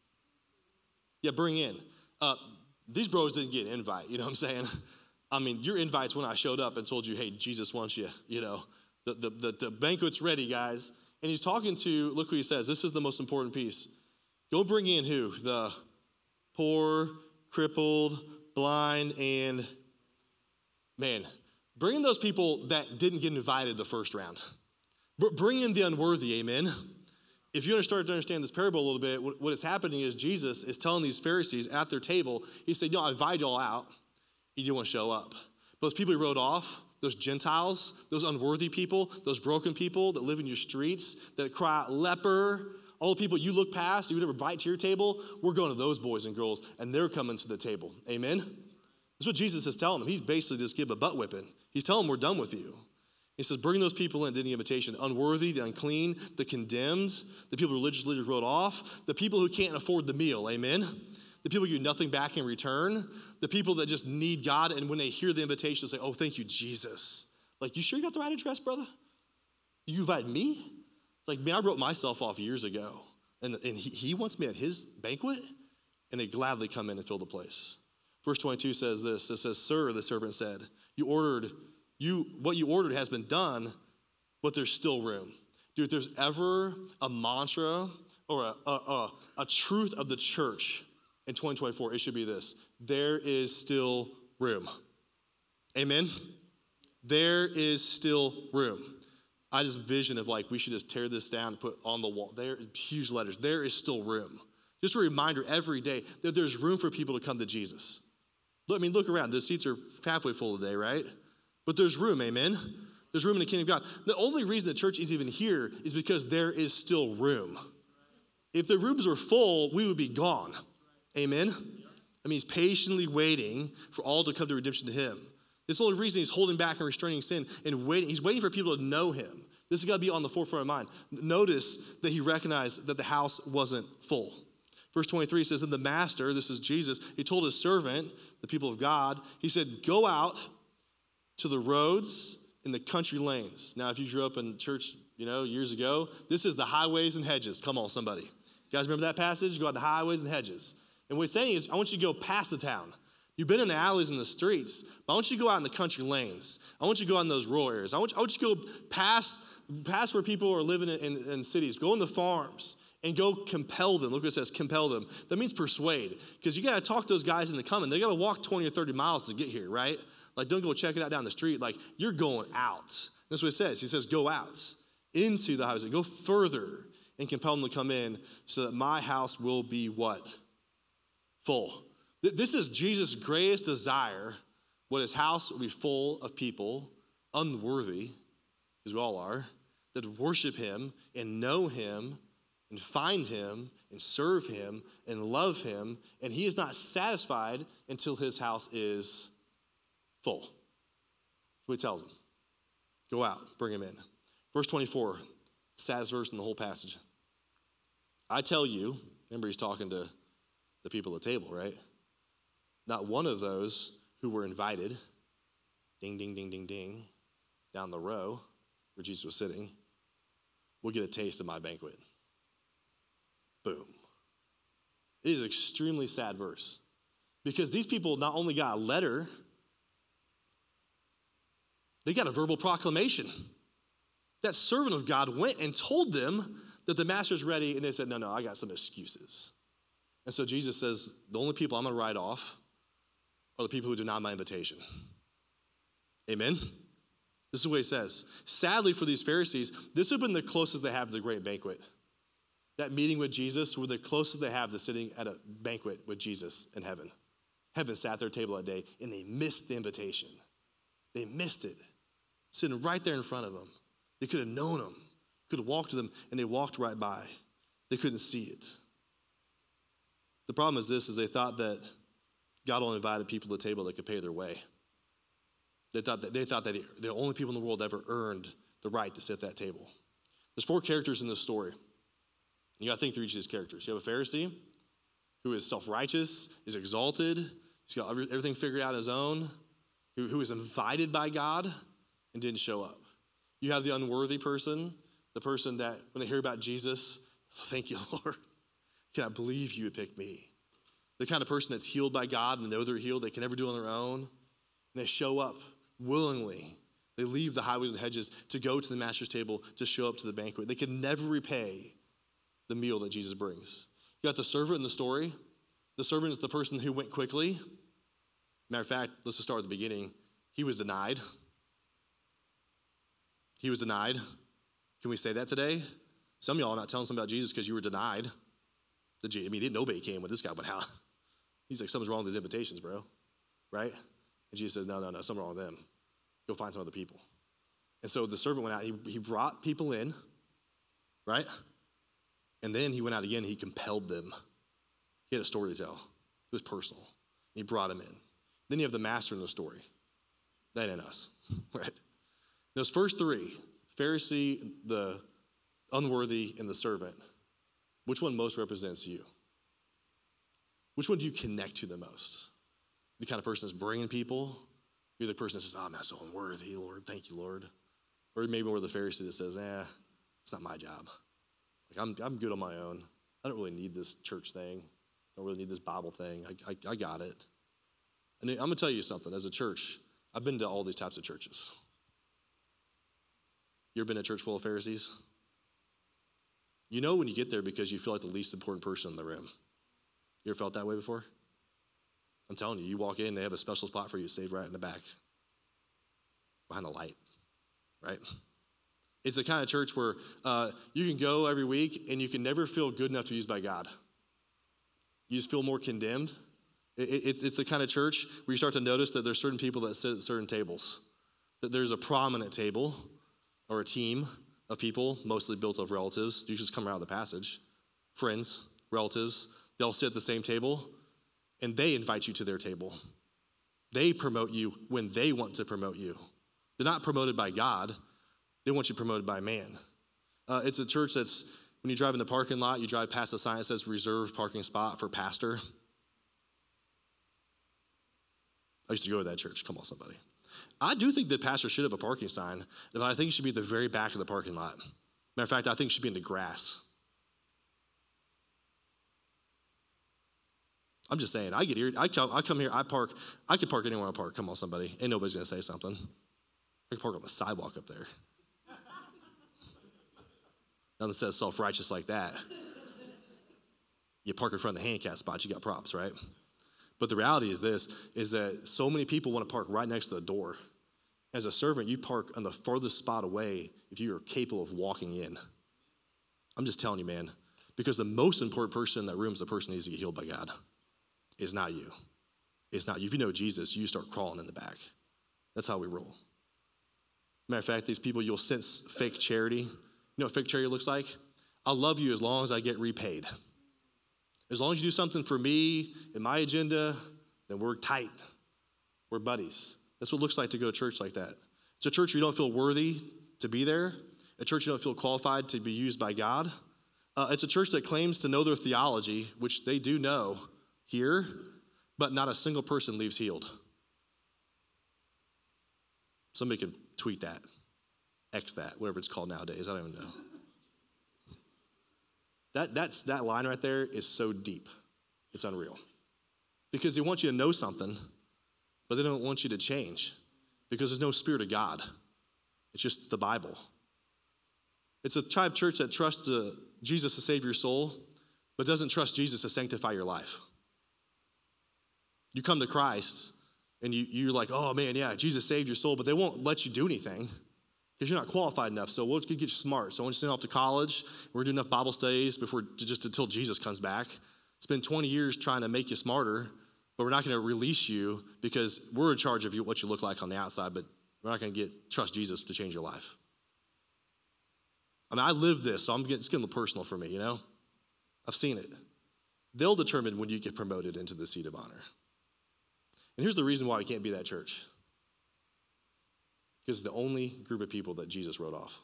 yeah, bring in. These bros didn't get an invite, you know what I'm saying? I mean, your invite's when I showed up and told you, hey, Jesus wants you, you know. The banquet's ready, guys. And he's talking to, look what he says. This is the most important piece. Go bring in who? The poor, crippled, blind, and, man, bring in those people that didn't get invited the first round. Bring in the unworthy, amen? If you start to understand this parable a little bit, what is happening is Jesus is telling these Pharisees at their table, he said, I invited y'all out. You didn't want to show up. But those people he wrote off, those Gentiles, those unworthy people, those broken people that live in your streets, that cry out leper, all the people you look past, you would never invite to your table, we're going to those boys and girls, and they're coming to the table. Amen? That's what Jesus is telling them. He's basically just giving a butt whipping. He's telling them, we're done with you. He says, bring those people in, did the invitation. Unworthy, the unclean, the condemned, the people religious leaders wrote off, the people who can't afford the meal. Amen? The people who give nothing back in return, the people that just need God, and when they hear the invitation, they say, oh, thank you, Jesus. Like, you sure you got the right address, brother? You invited me? It's like, man, I wrote myself off years ago, and he wants me at his banquet, and they gladly come in and fill the place. Verse 22 says this. It says, sir, the servant said, what you ordered has been done, but there's still room. Dude, if there's ever a mantra or a truth of the church in 2024, it should be this. There is still room. Amen? There is still room. I just vision of like, we should just tear this down and put on the wall. There, huge letters. There is still room. Just a reminder every day that there's room for people to come to Jesus. Look around. The seats are halfway full today, right? But there's room, amen? There's room in the kingdom of God. The only reason the church is even here is because there is still room. If the rooms were full, we would be gone. Amen? I mean, he's patiently waiting for all to come to redemption to him. This is the only reason he's holding back and restraining sin and waiting. He's waiting for people to know him. This has got to be on the forefront of mind. Notice that he recognized that the house wasn't full. Verse 23 says, and the master, this is Jesus, he told his servant, the people of God, he said, go out to the roads and the country lanes. Now, if you grew up in church, years ago, this is the highways and hedges. Come on, somebody. You guys remember that passage? Go out to highways and hedges. And what he's saying is, I want you to go past the town. You've been in the alleys and the streets, but I want you to go out in the country lanes. I want you to go out in those rural areas. I want you to go past where people are living in cities. Go in the farms and go compel them. Look what it says, compel them. That means persuade, because you got to talk those guys into coming. They got to walk 20 or 30 miles to get here, right? Like, don't go check it out down the street. Like, you're going out. That's what it says. He says, go out into the highways. Go further and compel them to come in so that my house will be what? Full. This is Jesus' greatest desire, what his house will be full of people, unworthy, as we all are, that worship him and know him and find him and serve him and love him. And he is not satisfied until his house is full. That's what he tells them. Go out, bring him in. Verse 24, saddest verse in the whole passage. I tell you, remember he's talking to the people at the table, right? Not one of those who were invited, ding, ding, ding, ding, ding, down the row where Jesus was sitting, will get a taste of my banquet. Boom. It is an extremely sad verse because these people not only got a letter, they got a verbal proclamation. That servant of God went and told them that the master's ready, and they said, no, I got some excuses. And so Jesus says, the only people I'm going to write off are the people who deny my invitation. Amen? This is what he says. Sadly for these Pharisees, this would have been the closest they have to the great banquet. That meeting with Jesus were the closest they have to sitting at a banquet with Jesus in heaven. Heaven sat at their table that day, and they missed the invitation. They missed it. Sitting right there in front of them. They could have known him, could have walked to them, and they walked right by. They couldn't see it. The problem is this, is they thought that God only invited people to the table that could pay their way. They thought that the only people in the world ever earned the right to sit at that table. There's 4 characters in this story. You got to think through each of these characters. You have a Pharisee who is self-righteous, is exalted, he's got everything figured out on his own, who is invited by God and didn't show up. You have the unworthy person, the person that when they hear about Jesus, thank you, Lord. Can I believe you would pick me? The kind of person that's healed by God and know they're healed, they can never do it on their own. And they show up willingly. They leave the highways and hedges to go to the master's table, to show up to the banquet. They can never repay the meal that Jesus brings. You got the servant in the story. The servant is the person who went quickly. Matter of fact, let's just start at the beginning. He was denied. He was denied. Can we say that today? Some of y'all are not telling something about Jesus because you were denied. Nobody came when this guy went out. He's like, something's wrong with these invitations, bro. Right? And Jesus says, no, something's wrong with them. Go find some other people. And so the servant went out. He brought people in, right? And then he went out again. He compelled them. He had a story to tell. It was personal. He brought them in. Then you have the master in the story. That ain't us, right? Those first 3, Pharisee, the unworthy, and the servant, which one most represents you? Which one do you connect to the most? The kind of person that's bringing people? You're the person that says, I'm not so unworthy, Lord. Thank you, Lord. Or maybe more the Pharisee that says, it's not my job. Like I'm good on my own. I don't really need this church thing. I don't really need this Bible thing. I got it. And I'm going to tell you something. As a church, I've been to all these types of churches. You ever been to a church full of Pharisees? You know when you get there because you feel like the least important person in the room. You ever felt that way before? I'm telling you, you walk in, they have a special spot for you saved right in the back, behind the light, right? It's the kind of church where you can go every week and you can never feel good enough to be used by God. You just feel more condemned. It's the kind of church where you start to notice that there's certain people that sit at certain tables, that there's a prominent table or a team of people, mostly built of relatives. You just come around the passage. Friends, relatives, they all sit at the same table, and they invite you to their table. They promote you when they want to promote you. They're not promoted by God. They want you promoted by man. It's a church that's, when you drive in the parking lot, you drive past a sign that says reserved parking spot for pastor. I used to go to that church. Come on, somebody. I do think that pastor should have a parking sign, but I think it should be at the very back of the parking lot. Matter of fact, I think it should be in the grass. I'm just saying, I get irritated. I come here, I could park anywhere I park. Come on, somebody. Ain't nobody's going to say something. I could park on the sidewalk up there. Nothing says self-righteous like that. You park in front of the handicap spot, you got props, right? But the reality is this, is that so many people want to park right next to the door. As a servant, you park on the farthest spot away if you are capable of walking in. I'm just telling you, man, because the most important person in that room is the person who needs to get healed by God. It's not you. It's not you. If you know Jesus, you start crawling in the back. That's how we roll. Matter of fact, these people, you'll sense fake charity. You know what fake charity looks like? I'll love you as long as I get repaid. As long as you do something for me and my agenda, then we're tight. We're buddies. That's what it looks like to go to church like that. It's a church where you don't feel worthy to be there. A church you don't feel qualified to be used by God. It's a church that claims to know their theology, which they do know here, but not a single person leaves healed. Somebody can tweet that, X that, whatever it's called nowadays. I don't even know. That line right there is so deep. It's unreal. Because they want you to know something, but they don't want you to change because there's no Spirit of God. It's just the Bible. It's a type of church that trusts Jesus to save your soul, but doesn't trust Jesus to sanctify your life. You come to Christ, and you're like, oh man, yeah, Jesus saved your soul, but they won't let you do anything because you're not qualified enough. So we'll get you smart. So I want you to send off to college. We're doing enough Bible studies just until Jesus comes back. Spend 20 years trying to make you smarter, but we're not going to release you because we're in charge of what you look like on the outside, but we're not going to trust Jesus to change your life. I mean, I live this, so it's getting a little personal for me, you know? I've seen it. They'll determine when you get promoted into the seat of honor. And here's the reason why we can't be that church. Because it's the only group of people that Jesus wrote off.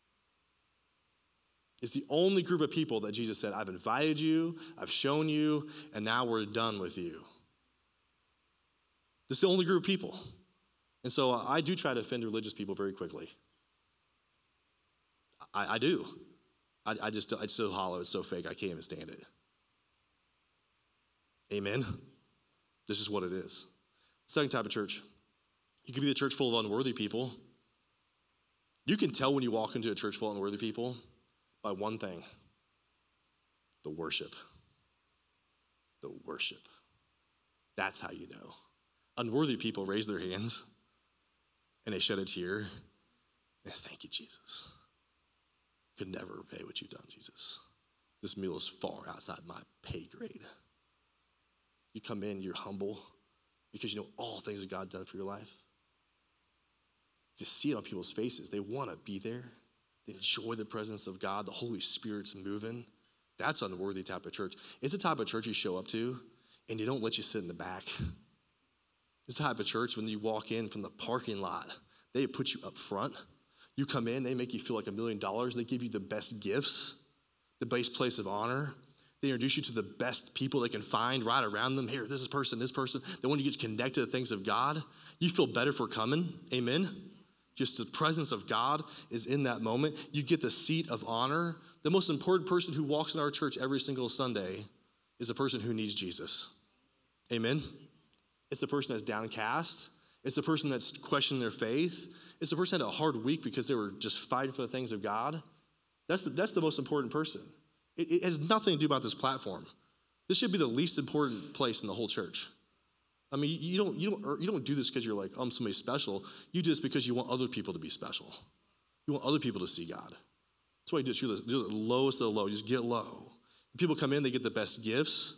It's the only group of people that Jesus said, I've invited you, I've shown you, and now we're done with you. This is the only group of people. And so I do try to offend religious people very quickly. I do. It's so hollow, it's so fake, I can't even stand it. Amen? This is what it is. Second type of church. You can be the church full of unworthy people. You can tell when you walk into a church full of unworthy people by one thing. The worship. The worship. That's how you know. Unworthy people raise their hands and they shed a tear. And thank you, Jesus. Could never repay what you've done, Jesus. This meal is far outside my pay grade. You come in, you're humble because you know all things that God done for your life. You see it on people's faces. They want to be there. They enjoy the presence of God. The Holy Spirit's moving. That's unworthy type of church. It's a type of church you show up to and they don't let you sit in the back. It's the type of church when you walk in from the parking lot, they put you up front. You come in, they make you feel like $1 million. They give you the best gifts, the best place of honor. They introduce you to the best people they can find right around them. Here, this person. They want you to get connected to the things of God. You feel better for coming. Amen. Just the presence of God is in that moment. You get the seat of honor. The most important person who walks in our church every single Sunday is a person who needs Jesus. Amen. It's the person that's downcast. It's the person that's questioning their faith. It's the person that had a hard week because they were just fighting for the things of God. That's the most important person. It has nothing to do about this platform. This should be the least important place in the whole church. I mean, you don't do this because you're like, I'm somebody special. You do this because you want other people to be special. You want other people to see God. That's why you do this. You're the lowest of the low. You just get low. People come in, they get the best gifts.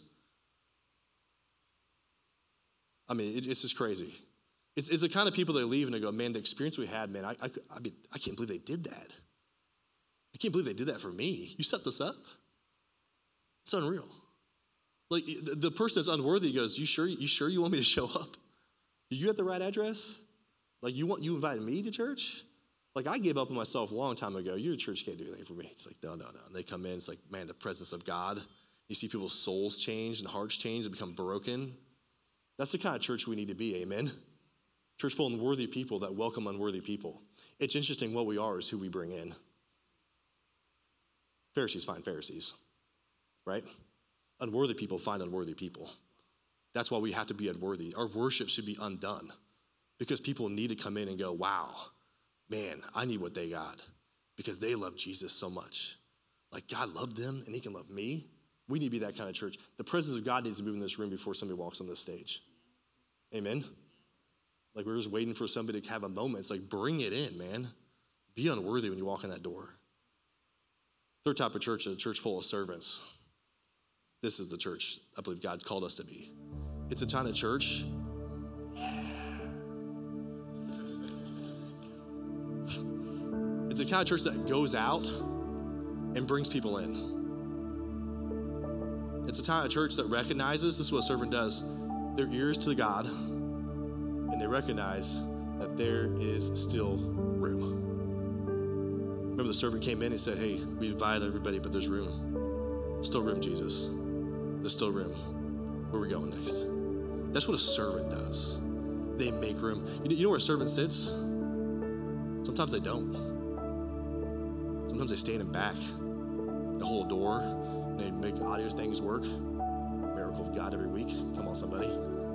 I mean, it's just crazy. It's the kind of people that leave and they go, man, the experience we had, man, I can't believe they did that. I can't believe they did that for me. You set this up? It's unreal. Like the person that's unworthy goes, you sure you want me to show up? You at the right address? Like you invited me to church? Like I gave up on myself a long time ago. Your church can't do anything for me. It's like, no. And they come in, it's like, man, the presence of God. You see people's souls change and hearts change and become broken. That's the kind of church we need to be, amen? Church full of unworthy people that welcome unworthy people. It's interesting what we are is who we bring in. Pharisees find Pharisees, right? Unworthy people find unworthy people. That's why we have to be unworthy. Our worship should be undone because people need to come in and go, wow, man, I need what they got because they love Jesus so much. Like God loved them and he can love me. We need to be that kind of church. The presence of God needs to move in this room before somebody walks on this stage. Amen? Like we're just waiting for somebody to have a moment. It's like, bring it in, man. Be unworthy when you walk in that door. Third type of church is a church full of servants. This is the church I believe God called us to be. It's a kind of church. It's a kind of church that goes out and brings people in. It's a kind of church that recognizes, this is what a servant does, their ears to God, and they recognize that there is still room. Remember the servant came in and said, hey, we invited everybody, but there's room. Still room, Jesus. There's still room. Where are we going next? That's what a servant does. They make room. You know where a servant sits? Sometimes they don't. Sometimes they stand in back. They hold a door. They make audio things work. miracle of God every week. Come on, somebody.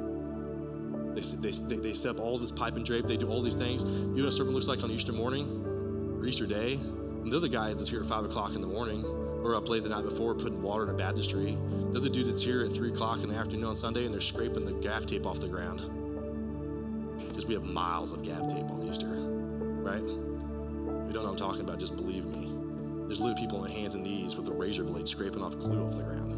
They set up all this pipe and drape. They do all these things. You know what a servant looks like on Easter morning or Easter day? And they're the guy that's here at 5 o'clock in the morning or up late the night before putting water in a baptistry. They're the dude that's here at 3 o'clock in the afternoon on Sunday and they're scraping the gaff tape off the ground. Because we have miles of gaff tape on Easter, right? If you don't know what I'm talking about, just believe me. There's literally people on their hands and knees with a razor blade scraping off glue off the ground.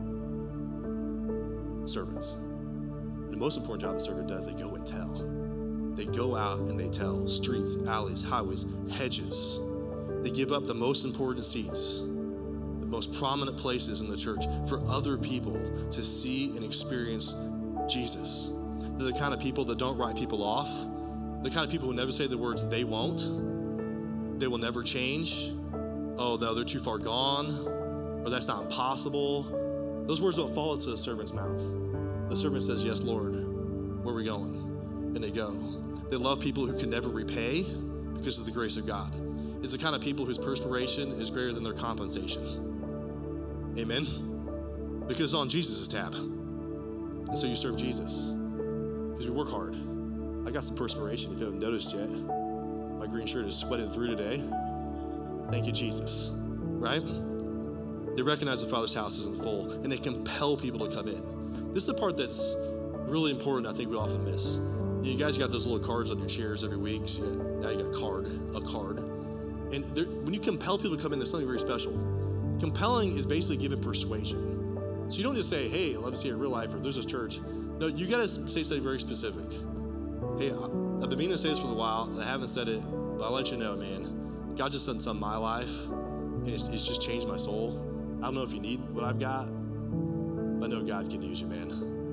Servants. And the most important job a servant does, they go and tell. They go out and they tell. Streets, alleys, highways, hedges. They give up the most important seats, the most prominent places in the church for other people to see and experience Jesus. They're the kind of people that don't write people off. The kind of people who never say the words they won't. They will never change. Oh, no, they're too far gone. Or that's not possible. Those words don't fall into the servant's mouth. The servant says, yes, Lord, where are we going? And they go. They love people who can never repay because of the grace of God. It's the kind of people whose perspiration is greater than their compensation. Amen? Because it's on Jesus' tab. And so you serve Jesus. Because we work hard. I got some perspiration if you haven't noticed yet. My green shirt is sweating through today. Thank you, Jesus. Right? They recognize the Father's house isn't full, and they compel people to come in. This is the part that's really important, I think we often miss. You guys got those little cards on your chairs every week. So now you got a card. And when you compel people to come in, there's something very special. Compelling is basically giving persuasion. So you don't just say, hey, I love to see it in real life, or there's this church. No, you got to say something very specific. Hey, I've been meaning to say this for a while, and I haven't said it, but I'll let you know, man. God just done something in my life, and it's just changed my soul. I don't know if you need what I've got, but I know God can use you, man.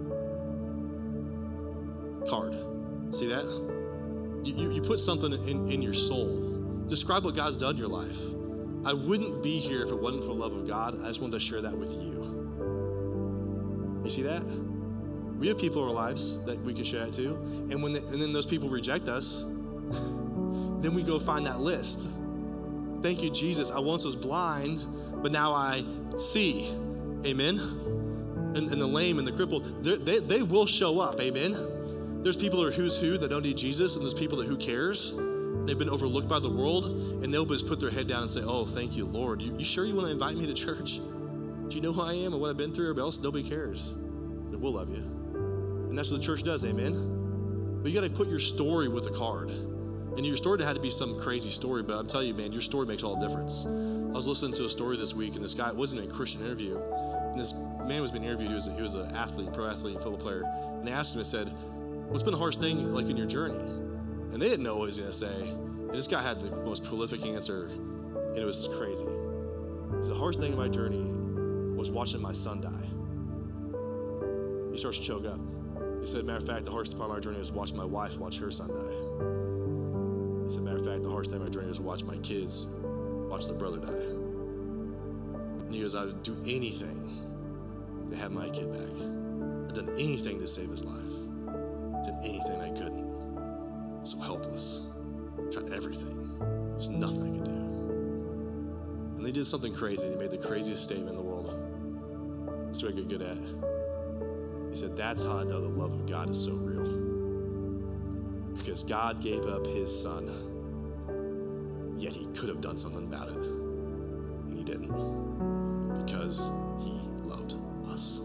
Card. See that? You put something in your soul. Describe what God's done in your life. I wouldn't be here if it wasn't for the love of God. I just wanted to share that with you. You see that? We have people in our lives that we can share that to. And then those people reject us, then we go find that list. Thank you, Jesus. I once was blind, but now I see. Amen? And the lame and the crippled, they will show up. Amen? There's people that are who's who that don't need Jesus, and there's people that who cares. They've been overlooked by the world, and they'll just put their head down and say, oh, thank you, Lord. You sure you want to invite me to church? Do you know who I am and what I've been through? Or else nobody cares. So we'll love you. And that's what the church does, amen? But you got to put your story with a card. And your story had to be some crazy story, but I'm telling you, man, your story makes all the difference. I was listening to a story this week, and this guy, it wasn't a Christian interview, and this man was being interviewed. He was an athlete, pro athlete, football player, and they asked him, I said, what's been the hardest thing like in your journey? And they didn't know what he was going to say. And this guy had the most prolific answer, and it was crazy. He said, the hardest thing in my journey was watching my son die. He starts to choke up. He said, matter of fact, the hardest part of my journey was watching my wife watch her son die. He said, matter of fact, the hardest thing in my journey was watch my kids watch their brother die. And he goes, I would do anything to have my kid back. I've done anything to save his life. Did anything I couldn't. So helpless. Tried everything. There's nothing I could do. And they did something crazy. They made the craziest statement in the world. That's what I get good at. He said, that's how I know the love of God is so real. Because God gave up his son, yet he could have done something about it. And he didn't. Because he loved us.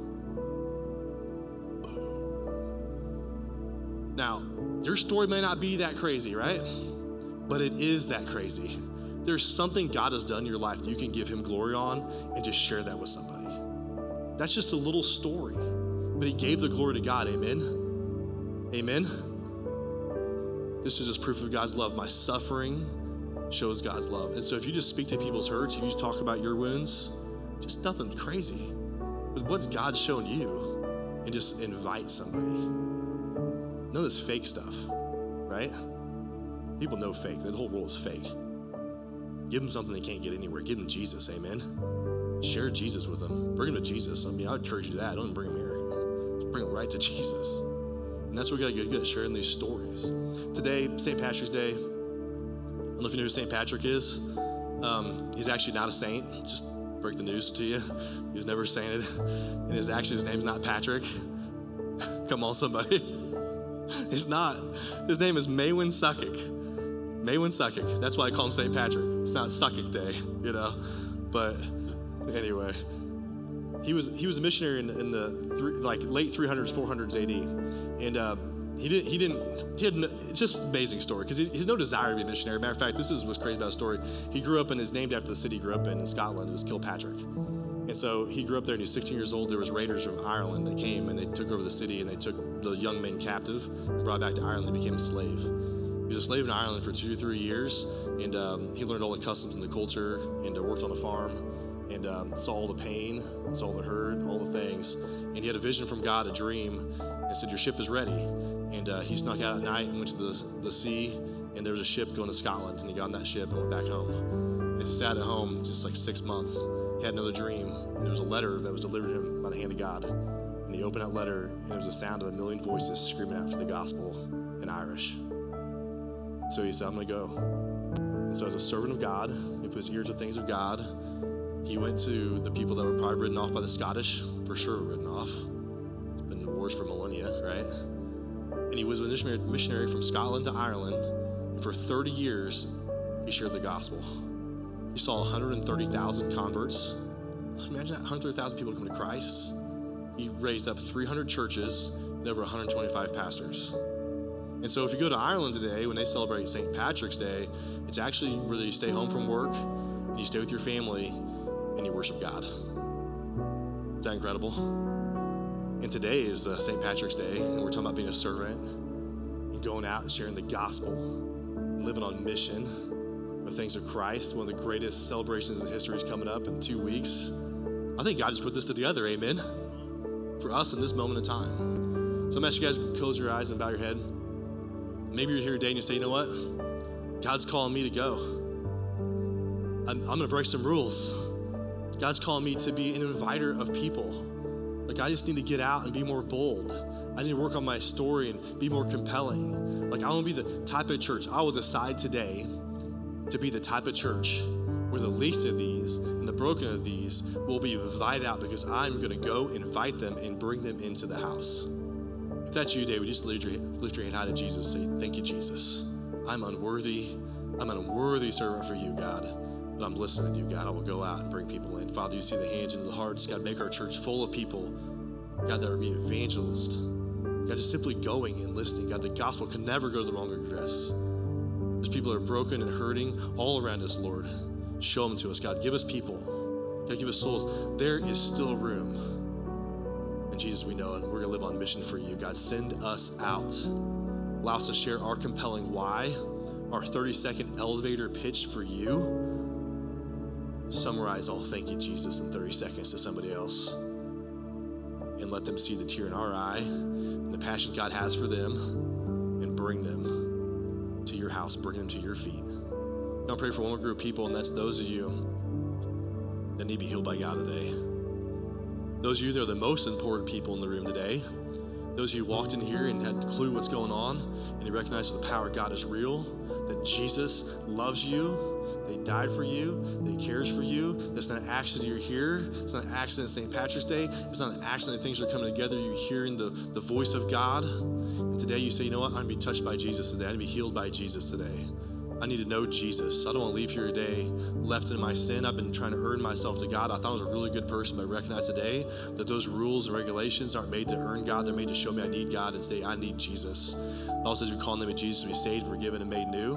Boom. Now, your story may not be that crazy, right? But it is that crazy. There's something God has done in your life that you can give him glory on and just share that with somebody. That's just a little story. But he gave the glory to God, amen? Amen? This is just proof of God's love. My suffering shows God's love. And so if you just speak to people's hurts, if you just talk about your wounds, just nothing crazy. But what's God shown you? And just invite somebody. None of this fake stuff, right? People know fake. The whole world is fake. Give them something they can't get anywhere. Give them Jesus, amen? Share Jesus with them. Bring them to Jesus. I mean, I would encourage you to that. Don't even bring them here. Just bring them right to Jesus. And that's what we got to get good at, sharing these stories. Today, St. Patrick's Day. I don't know if you know who St. Patrick is. He's actually not a saint. Just break the news to you. He was never sainted. And his name's not Patrick. Come on, somebody. It's not. His name is Maewyn Suckick. Maewyn Suckick. That's why I call him St. Patrick. It's not Suckick Day, you know. But anyway, he was a missionary in the late 300s, 400s AD, and he had it's just an amazing story because he has no desire to be a missionary. Matter of fact, this is what's crazy about the story. He grew up and is named after the city he grew up in Scotland. It was Kilpatrick. And so he grew up there and he was 16 years old. There was raiders from Ireland that came and they took over the city and they took the young men captive and brought back to Ireland and became a slave. He was a slave in Ireland for 2 to 3 years, and he learned all the customs and the culture and worked on a farm and saw all the pain, saw all the hurt, all the things. And he had a vision from God, a dream, and said, your ship is ready. And he snuck out at night and went to the sea, and there was a ship going to Scotland, and he got on that ship and went back home. And he sat at home just like 6 months. He had another dream, and there was a letter that was delivered to him by the hand of God. And he opened that letter, and it was the sound of a million voices screaming out for the gospel in Irish. So he said, I'm going to go. And so as a servant of God, he put his ear to things of God. He went to the people that were probably written off by the Scottish, for sure written off. It's been wars for millennia, right? And he was a missionary from Scotland to Ireland, and for 30 years, he shared the gospel. He saw 130,000 converts. Imagine that, 130,000 people come to Christ. He raised up 300 churches and over 125 pastors. And so if you go to Ireland today, when they celebrate St. Patrick's Day, it's actually where you stay home from work, and you stay with your family, and you worship God. Is that incredible? And today is St. Patrick's Day, and we're talking about being a servant and going out and sharing the gospel and living on mission with things of Christ. One of the greatest celebrations in history is coming up in 2 weeks. I think God just put this together, amen, for us in this moment of time. So I'm asking you guys to close your eyes and bow your head. Maybe you're here today and you say, you know what? God's calling me to go. I'm going to break some rules. God's calling me to be an inviter of people. Like, I just need to get out and be more bold. I need to work on my story and be more compelling. Like, I want to be the type of church. I will decide today to be the type of church where the least of these and the broken of these will be invited out, because I'm going to go invite them and bring them into the house. If that's you today, would you just lift your hand high to Jesus and say, thank you, Jesus. I'm unworthy. I'm an unworthy servant for you, God. But I'm listening to you, God. I will go out and bring people in. Father, you see the hands and the hearts. God, make our church full of people, God, that would be evangelists. God, just simply going and listening. God, the gospel can never go to the wrong address. There's people that are broken and hurting all around us, Lord. Show them to us, God. Give us people. God, give us souls. There is still room. And Jesus, we know it. We're going to live on mission for you. God, send us out. Allow us to share our compelling why, our 30-second elevator pitch for you. Summarize all thank you, Jesus, in 30 seconds to somebody else. And let them see the tear in our eye and the passion God has for them, and bring them to your house, bring them to your feet. Now I pray for one more group of people, and that's those of you that need to be healed by God today. Those of you that are the most important people in the room today. Those of you who walked in here and had a clue what's going on, and you recognize that the power of God is real, that Jesus loves you, that he died for you, that he cares for you. That's not an accident you're here. It's not an accident St. Patrick's Day. It's not an accident things are coming together. You're hearing the voice of God. And today you say, you know what? I'm going to be touched by Jesus today. I'm going to be healed by Jesus today. I need to know Jesus. I don't want to leave here today left in my sin. I've been trying to earn myself to God. I thought I was a really good person, but I recognize today that those rules and regulations aren't made to earn God. They're made to show me I need God, and today I need Jesus. It also says we call on the name of Jesus to be saved, forgiven, and made new,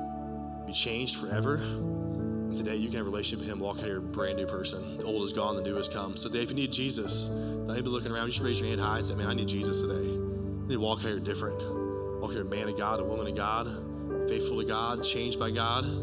be changed forever. And today you can have a relationship with him, walk out here a brand new person. The old is gone, the new has come. So today, if you need Jesus, don't even be looking around. You should raise your hand high and say, man, I need Jesus today. I need to walk out here different. Walk here a man of God, a woman of God, faithful to God, changed by God. If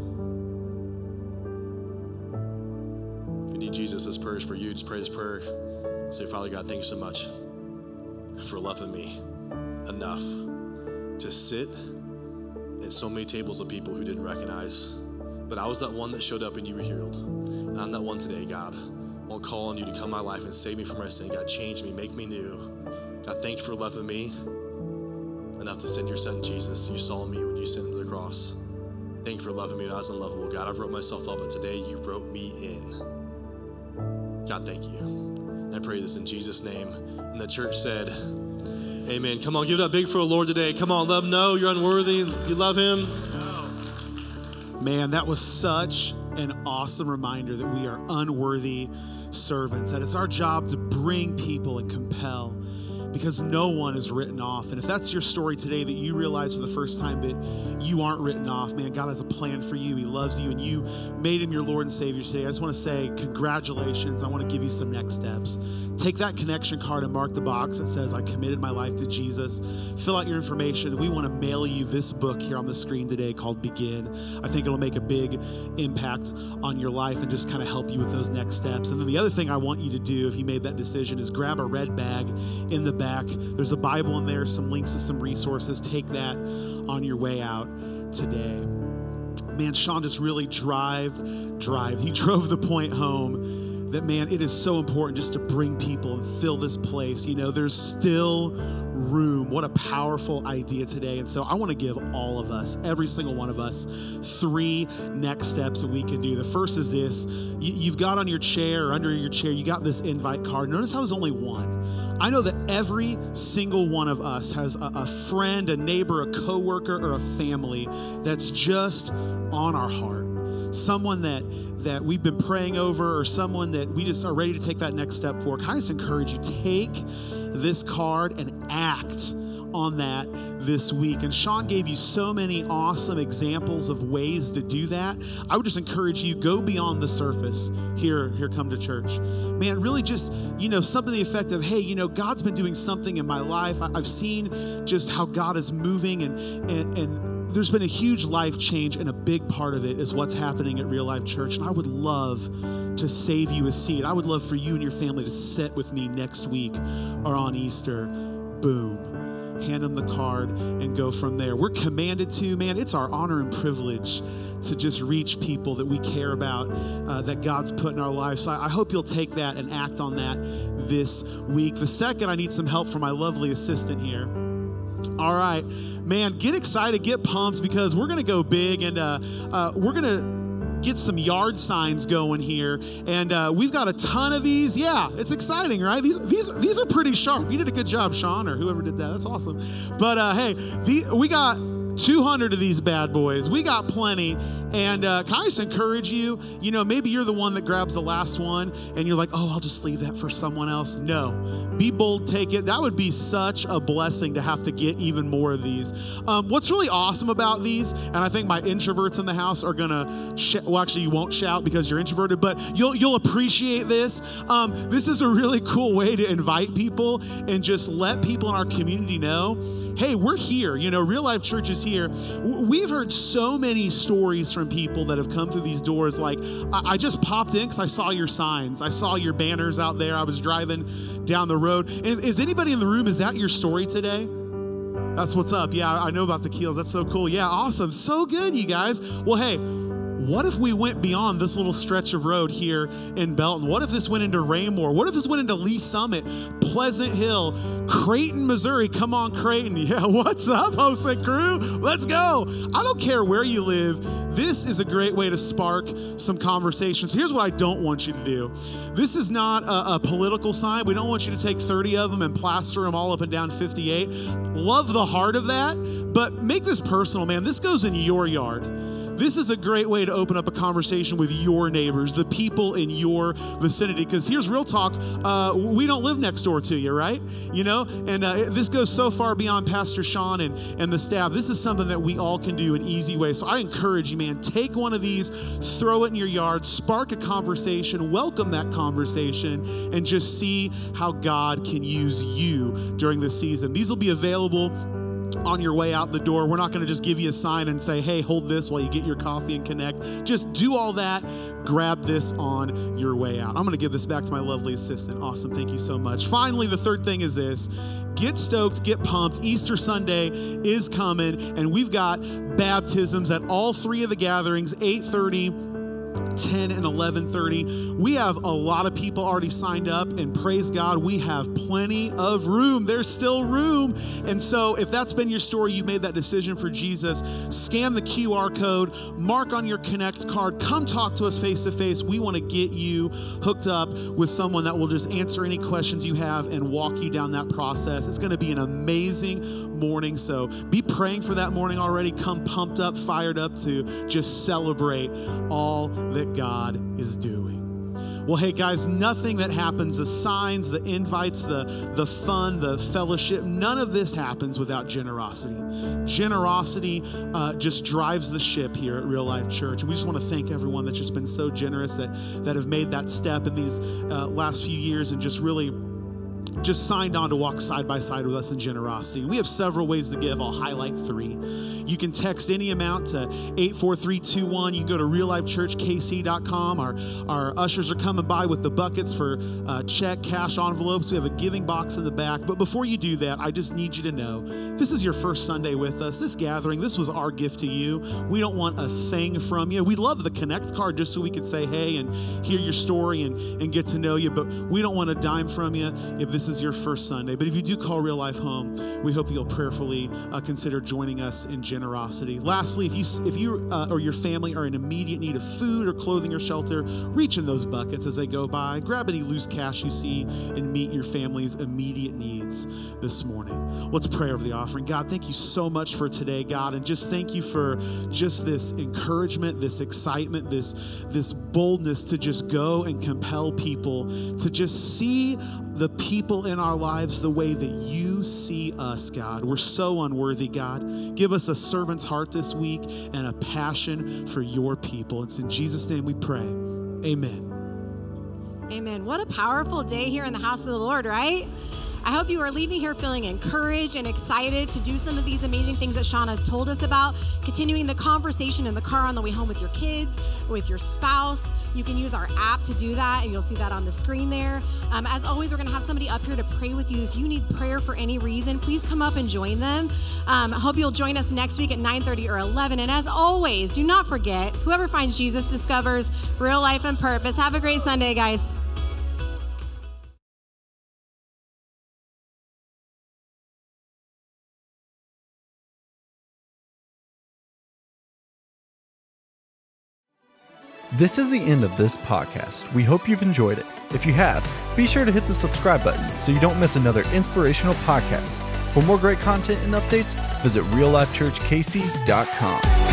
you need Jesus, this prayer is for you. Just pray this prayer. Say, Father God, thank you so much for loving me enough to sit at so many tables of people who didn't recognize. But I was that one that showed up and you were healed. And I'm that one today, God. I want to call on you to come in my life and save me from my sin. God, change me, make me new. God, thank you for loving me enough to send your son Jesus. You saw me when you sent him to the cross. Thank you for loving me when I was unlovable. God, I've wrote myself up, but today you wrote me in. God, thank you. And I pray this in Jesus' name. And the church said, amen. Come on, give it up big for the Lord today. Come on, let him know you're unworthy. You love him. Man, that was such an awesome reminder that we are unworthy servants, that it's our job to bring people and compel, because no one is written off. And if that's your story today, that you realize for the first time that you aren't written off, man, God has a plan for you. He loves you, and you made him your Lord and Savior today. I just want to say congratulations. I want to give you some next steps. Take that connection card and mark the box that says, I committed my life to Jesus. Fill out your information. We want to mail you this book here on the screen today called Begin. I think it'll make a big impact on your life and just kind of help you with those next steps. And then the other thing I want you to do, if you made that decision, is grab a red bag in the back. There's a Bible in there, some links to some resources. Take that on your way out today. Man, Sean just really he drove the point home that, man, it is so important just to bring people and fill this place. You know, there's still room. What a powerful idea today. And so I want to give all of us, every single one of us, 3 next steps that we can do. The first is this. You've got on your chair or under your chair, you got this invite card. Notice how there's only one. I know that every single one of us has a friend, a neighbor, a coworker, or a family that's just on our heart. Someone that we've been praying over, or someone that we just are ready to take that next step for. Can I just encourage you, take this card and act on that this week. And Sean gave you so many awesome examples of ways to do that. I would just encourage you, go beyond the surface here Come to Church. Man, really just, something to the effect of, hey, God's been doing something in my life. I've seen just how God is moving, and there's been a huge life change, and a big part of it is what's happening at Real Life Church. And I would love to save you a seat. I would love for you and your family to sit with me next week or on Easter. Boom. Hand them the card and go from there. We're commanded to, man, it's our honor and privilege to just reach people that we care about, that God's put in our lives. So I hope you'll take that and act on that this week. The second, I need some help from my lovely assistant here. All right, man, get excited, get pumped, because we're going to go big, and we're going to get some yard signs going here, and we've got a ton of these. Yeah, it's exciting, right? These are pretty sharp. You did a good job, Sean, or whoever did that. That's awesome. But hey, we got 200 of these bad boys. We got plenty. And can I just encourage you, maybe you're the one that grabs the last one and you're like, oh, I'll just leave that for someone else. No, be bold, take it. That would be such a blessing to have to get even more of these. What's really awesome about these, and I think my introverts in the house are gonna, well, actually you won't shout because you're introverted, but you'll appreciate this. This is a really cool way to invite people and just let people in our community know, hey, we're here. Real Life Church is here. We've heard so many stories from people that have come through these doors. Like, I just popped in because I saw your signs. I saw your banners out there. I was driving down the road. And is anybody in the room, is that your story today? That's what's up. Yeah, I know about the Keels. That's so cool. Yeah, awesome. So good, you guys. Well, hey, what if we went beyond this little stretch of road here in Belton? What if this went into Raymore? What if this went into Lee Summit, Pleasant Hill, Creighton, Missouri? Come on, Creighton. Yeah, what's up, Jose Crew? Let's go. I don't care where you live. This is a great way to spark some conversations. Here's what I don't want you to do. This is not a political sign. We don't want you to take 30 of them and plaster them all up and down 58. Love the heart of that, but make this personal, man. This goes in your yard. This is a great way to open up a conversation with your neighbors, the people in your vicinity. Because here's real talk, we don't live next door to you, right? And this goes so far beyond Pastor Sean and the staff. This is something that we all can do in easy ways. So I encourage you, man, take one of these, throw it in your yard, spark a conversation, welcome that conversation, and just see how God can use you during this season. These will be available on your way out the door. We're not going to just give you a sign and say, hey, hold this while you get your coffee and connect. Just do all that. Grab this on your way out. I'm going to give this back to my lovely assistant. Awesome. Thank you so much. Finally, the third thing is this. Get stoked, get pumped. Easter Sunday is coming, and we've got baptisms at all 3 of the gatherings, 8:30, 10 and 11:30. We have a lot of people already signed up, and praise God, we have plenty of room. There's still room. And so if that's been your story, you made that decision for Jesus, scan the QR code, mark on your Connect card, come talk to us face to face. We want to get you hooked up with someone that will just answer any questions you have and walk you down that process. It's going to be an amazing morning. So be praying for that morning already. Come pumped up, fired up to just celebrate all that God is doing. Well, hey guys, nothing that happens, the signs, the invites, the fun, the fellowship, none of this happens without generosity. Generosity just drives the ship here at Real Life Church. And we just want to thank everyone that's just been so generous that have made that step in these last few years and just really just signed on to walk side by side with us in generosity. And we have several ways to give. I'll highlight 3. You can text any amount to 84321. You can go to reallifechurchkc.com. Our ushers are coming by with the buckets for check, cash envelopes. We have a giving box in the back. But before you do that, I just need you to know, this is your first Sunday with us. This gathering, this was our gift to you. We don't want a thing from you. We love the Connect card just so we could say hey and hear your story and get to know you. But we don't want a dime from you if this is your first Sunday. But if you do call Real Life home, we hope you'll prayerfully consider joining us in generosity. Lastly, if you or your family are in immediate need of food or clothing or shelter, reach in those buckets as they go by. Grab any loose cash you see and meet your family's immediate needs this morning. Let's pray over the offering. God, thank you so much for today, God, and just thank you for just this encouragement, this excitement, this boldness to just go and compel people to just see the people in our lives the way that you see us, God. We're so unworthy, God. Give us a servant's heart this week and a passion for your people. It's in Jesus' name we pray. Amen. Amen. What a powerful day here in the house of the Lord, right? I hope you are leaving here feeling encouraged and excited to do some of these amazing things that Sean has told us about, continuing the conversation in the car on the way home with your kids, or with your spouse. You can use our app to do that, and you'll see that on the screen there. As always, we're going to have somebody up here to pray with you. If you need prayer for any reason, please come up and join them. I hope you'll join us next week at 9:30 or 11. And as always, do not forget, whoever finds Jesus discovers real life and purpose. Have a great Sunday, guys. This is the end of this podcast. We hope you've enjoyed it. If you have, be sure to hit the subscribe button so you don't miss another inspirational podcast. For more great content and updates, visit reallifechurchkc.com.